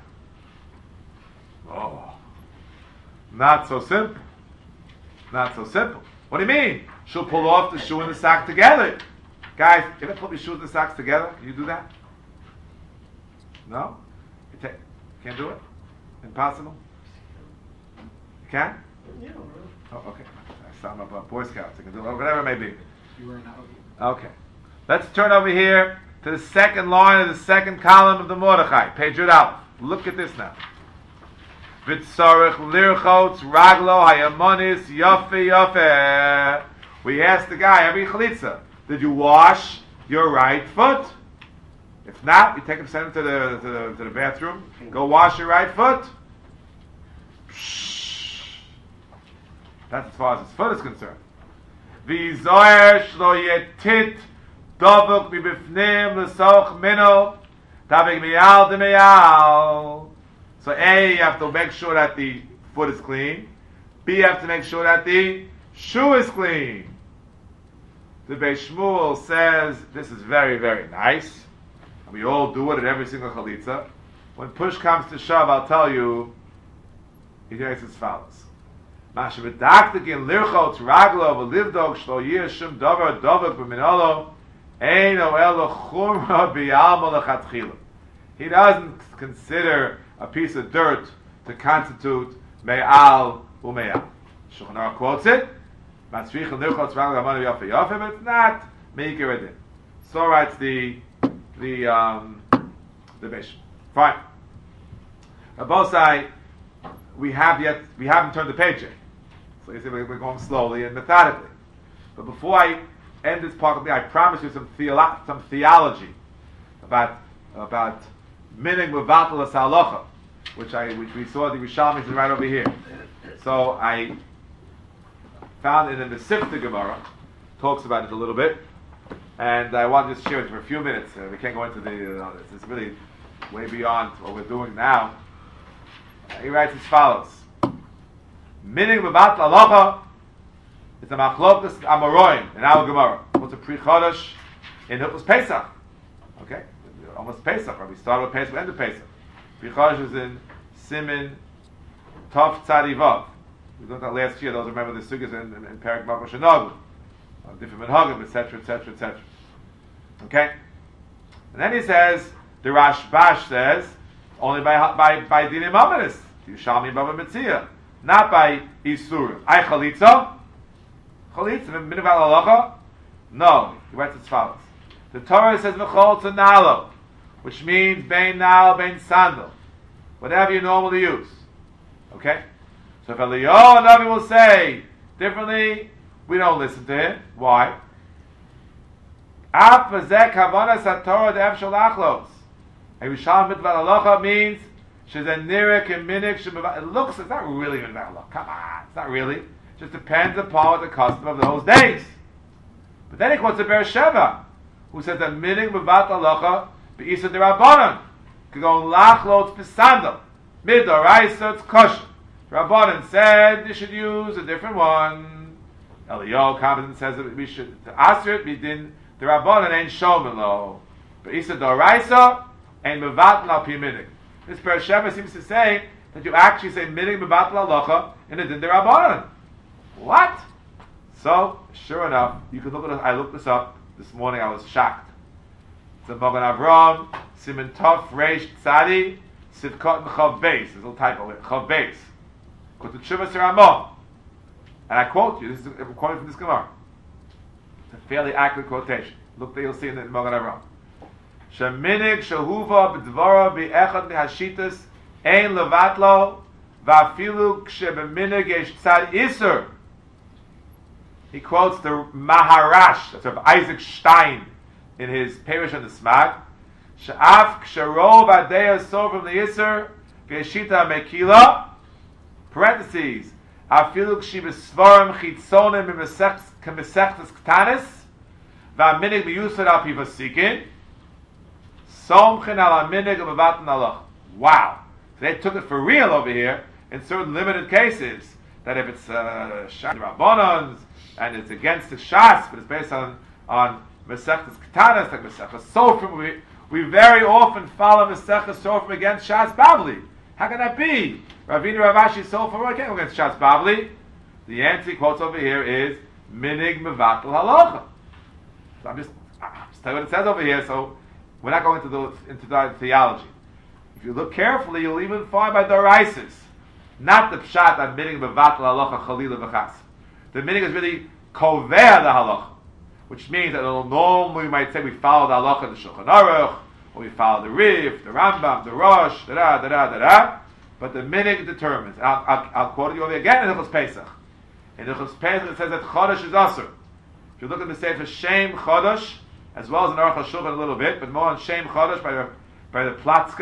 A: Oh, not so simple. Not so simple. What do you mean? She'll pull off the shoe and the sock together. Guys, you ever put your shoes and the socks together? Can you do that? No? Can't do it? Impossible? You can?
B: Yeah, really.
A: Oh, okay. I saw them up Boy Scouts. I can do it, whatever it may be.
B: You were not.
A: Okay. Let's turn over here to the second line of the second column of the Mordechai. Page Yud Aleph. Look at this now. V'tzarech lirchotz raglo hayamonis yafe yafe. We asked the guy every chalitza, did you wash your right foot? If not, you take him, send him to the bathroom. Go wash your right foot. That's as far as his foot is concerned. V'zoyer shlo yetit dovuk mibifnim l'soch mino tavik miyal demiyal. So A, you have to make sure that the foot is clean. B, you have to make sure that the shoe is clean. The Beis Shmuel says this is very, very nice. And we all do it at every single chalitza. When push comes to shove, I'll tell you, he says as follows. Mashavidaktikin lirchot raglo v'livdog shlo yishum davar dovak b'minolo eino elo chumra b'yalma lechatchila. He doesn't consider a piece of dirt to constitute me'al u'me'al. Shulchan Aruch quotes it. Matzrichin lirchot raglo v'amanu yafe yafe, but it's not meikir edin. So writes the Beis. Fine. Abosai, we haven't turned the page yet. So you see, we're going slowly and methodically. But before I end this part of me, I promise you some theology about minig mevatel as halacha, which we saw the Rishalmi is right over here. So I found it in the Sifta Gemara, talks about it a little bit, and I want to just share it for a few minutes. We can't go into it's really way beyond what we're doing now. He writes as follows. Minig mevat halacha is a machlokas amoraim in our Gemara. What's a pre chodesh in Hilchos Pesach? Okay, almost Pesach. Right? We started with Pesach, we ended Pesach. Pre chodesh is in Simin Tov Tzadi Vav. We looked at last year. Those remember the sugyas in Perek Vav Shenogu, different minhagim, etc., etc., etc. Okay, and then he says the Rashbash says only by dinim amanis, Yerushalmi Bava Metzia. Not by Isurim. I chalitza? Chalitza, minival halacha? No. He writes as follows. The Torah says v'chol to nalo, which means bein nal, bein sandal. Whatever you normally use. Okay? So if Eliyahu Navi will say differently, we don't listen to him. Why? Af v'zeh kavanas ha-Torah de'ev shalachlos. Yerushalmi minival halacha means she's a nirik and minik. It looks, it's not really minvah. Come on, it's not really. It just depends upon what the custom of those days. But then he quotes a Beersheba, who says that minik mevat halacha be'isa derabanan could go lachlot pisandal midoraisa it's kosher. Rabbanan said you should use a different one. Eliyahu Kavan says that we should to answer it. We didn't. The Rabbanan ain't shomen lo be'isa doraisa and mevat la pi minik. This Beersheba seems to say that you actually say minig mevatel halacha in a din derabanan. What? So, sure enough, you can look at it. I looked this up this morning. I was shocked. It's a Magen Avraham, Siman Tov Reish Tzadi, Sivkot and Chav Beis. There's a little typo here. Chav Beis. Quote the Tshuvas Ramah. And I quote you. I'm quoting from this Gemara. It's a fairly accurate quotation. Look there, you'll see in the Magen Avraham. Sheminig shehuva b'dvara bi'echad mihashitas ein levatlo va'afilu kshebeminig yesh tzad iser. He quotes the Maharash, that's of Isaac Stein, in his Perish on the Smag. She'af ksherov adeya sovim le'iser v'yeshita mekila. Parentheses. Afilu kshibesvarim chitzonim k'mesechtes ktanis va'minig b'yusad al pivasikin. Wow. So they took it for real over here in certain limited cases. That if it's Shas Rabbanans and it's against the Shas, but it's based on Mesechtes Ketanas, like Mesechtes Sofrim, we very often follow Mesechtes Sofrim against Shas Bavli. How can that be? Ravina Ravashi Sofrim, I can't go against Shas Bavli. The answer he quotes over here is Minig Mevatel Halacha. So I'm just telling you what it says over here. So we're not going into the theology. If you look carefully, you'll even find by Doraisis, not the pshat on minig mevatel halacha chalila v'chas. The minig is really kovea the halacha, which means that normally we might say we follow the halacha of the Shulchan Aruch, or we follow the Rif, the Rambam, the Rosh, da. But the minig determines. I'll quote you over again in Hilchos Pesach. In Hilchos Pesach it says that chodesh is asur. If you look at the Sefer Shem Chodesh, as well as in Aruch HaShulchan a little bit, but more on Shem Chodesh by the Platzka,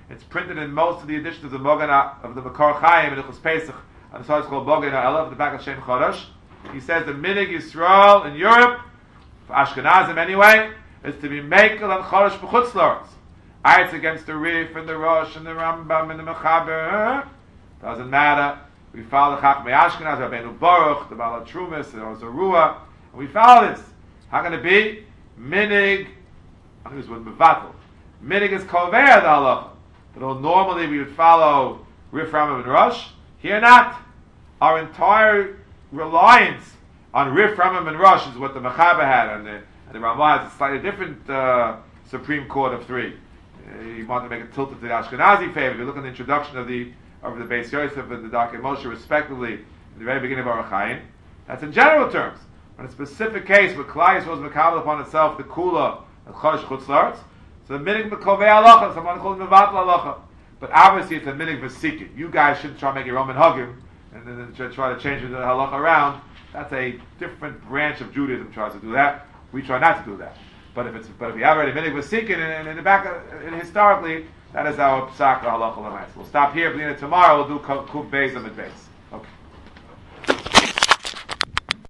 A: It's printed in most of the editions of the Mogan of the Makor Chaim and Ilchus Pesach. And so it's called Mogan Ha'elef, the back of Shem Chodesh. He says the Minig Yisrael in Europe, for Ashkenazim anyway, is to be Mekel and Chodesh b'chutz la'aretz. It's against the Rif and the Rosh and the Rambam and the Mechaber. Doesn't matter. We follow the Chachmei Ashkenaz, Rabbeinu Baruch, the Baal HaTrumas, the Ozarua, and we follow this. How can it be? Minig, I think this was Mevatel. Minig is Koveya the Halacha. But normally we would follow Rif, Rambam, and Rosh. Here not. Our entire reliance on Rif, Rambam, and Rosh is what the Mechaber had, and the Ramah has a slightly different Supreme Court of three. He wanted to make it tilted to the Ashkenazi favor. If you look at the introduction of the Beis Yosef and the Darkei Moshe, respectively, in the very beginning of Orach Chaim, that's in general terms. In a specific case where Klai was mekabel upon itself the Kula and Chodesh Chutz La'aretz, so the minig mekovei halacha, someone calls it mevatel halacha. But obviously it's a minig v'sikin. You guys shouldn't try to make your own minhagim and then try to change the halacha around. That's a different branch of Judaism tries to do that. We try not to do that. But if we have already minig v'sikin and in the back historically, that is our psak halacha l'mais. We'll stop here. Tomorrow we'll do kuv beis and mid beis. Okay.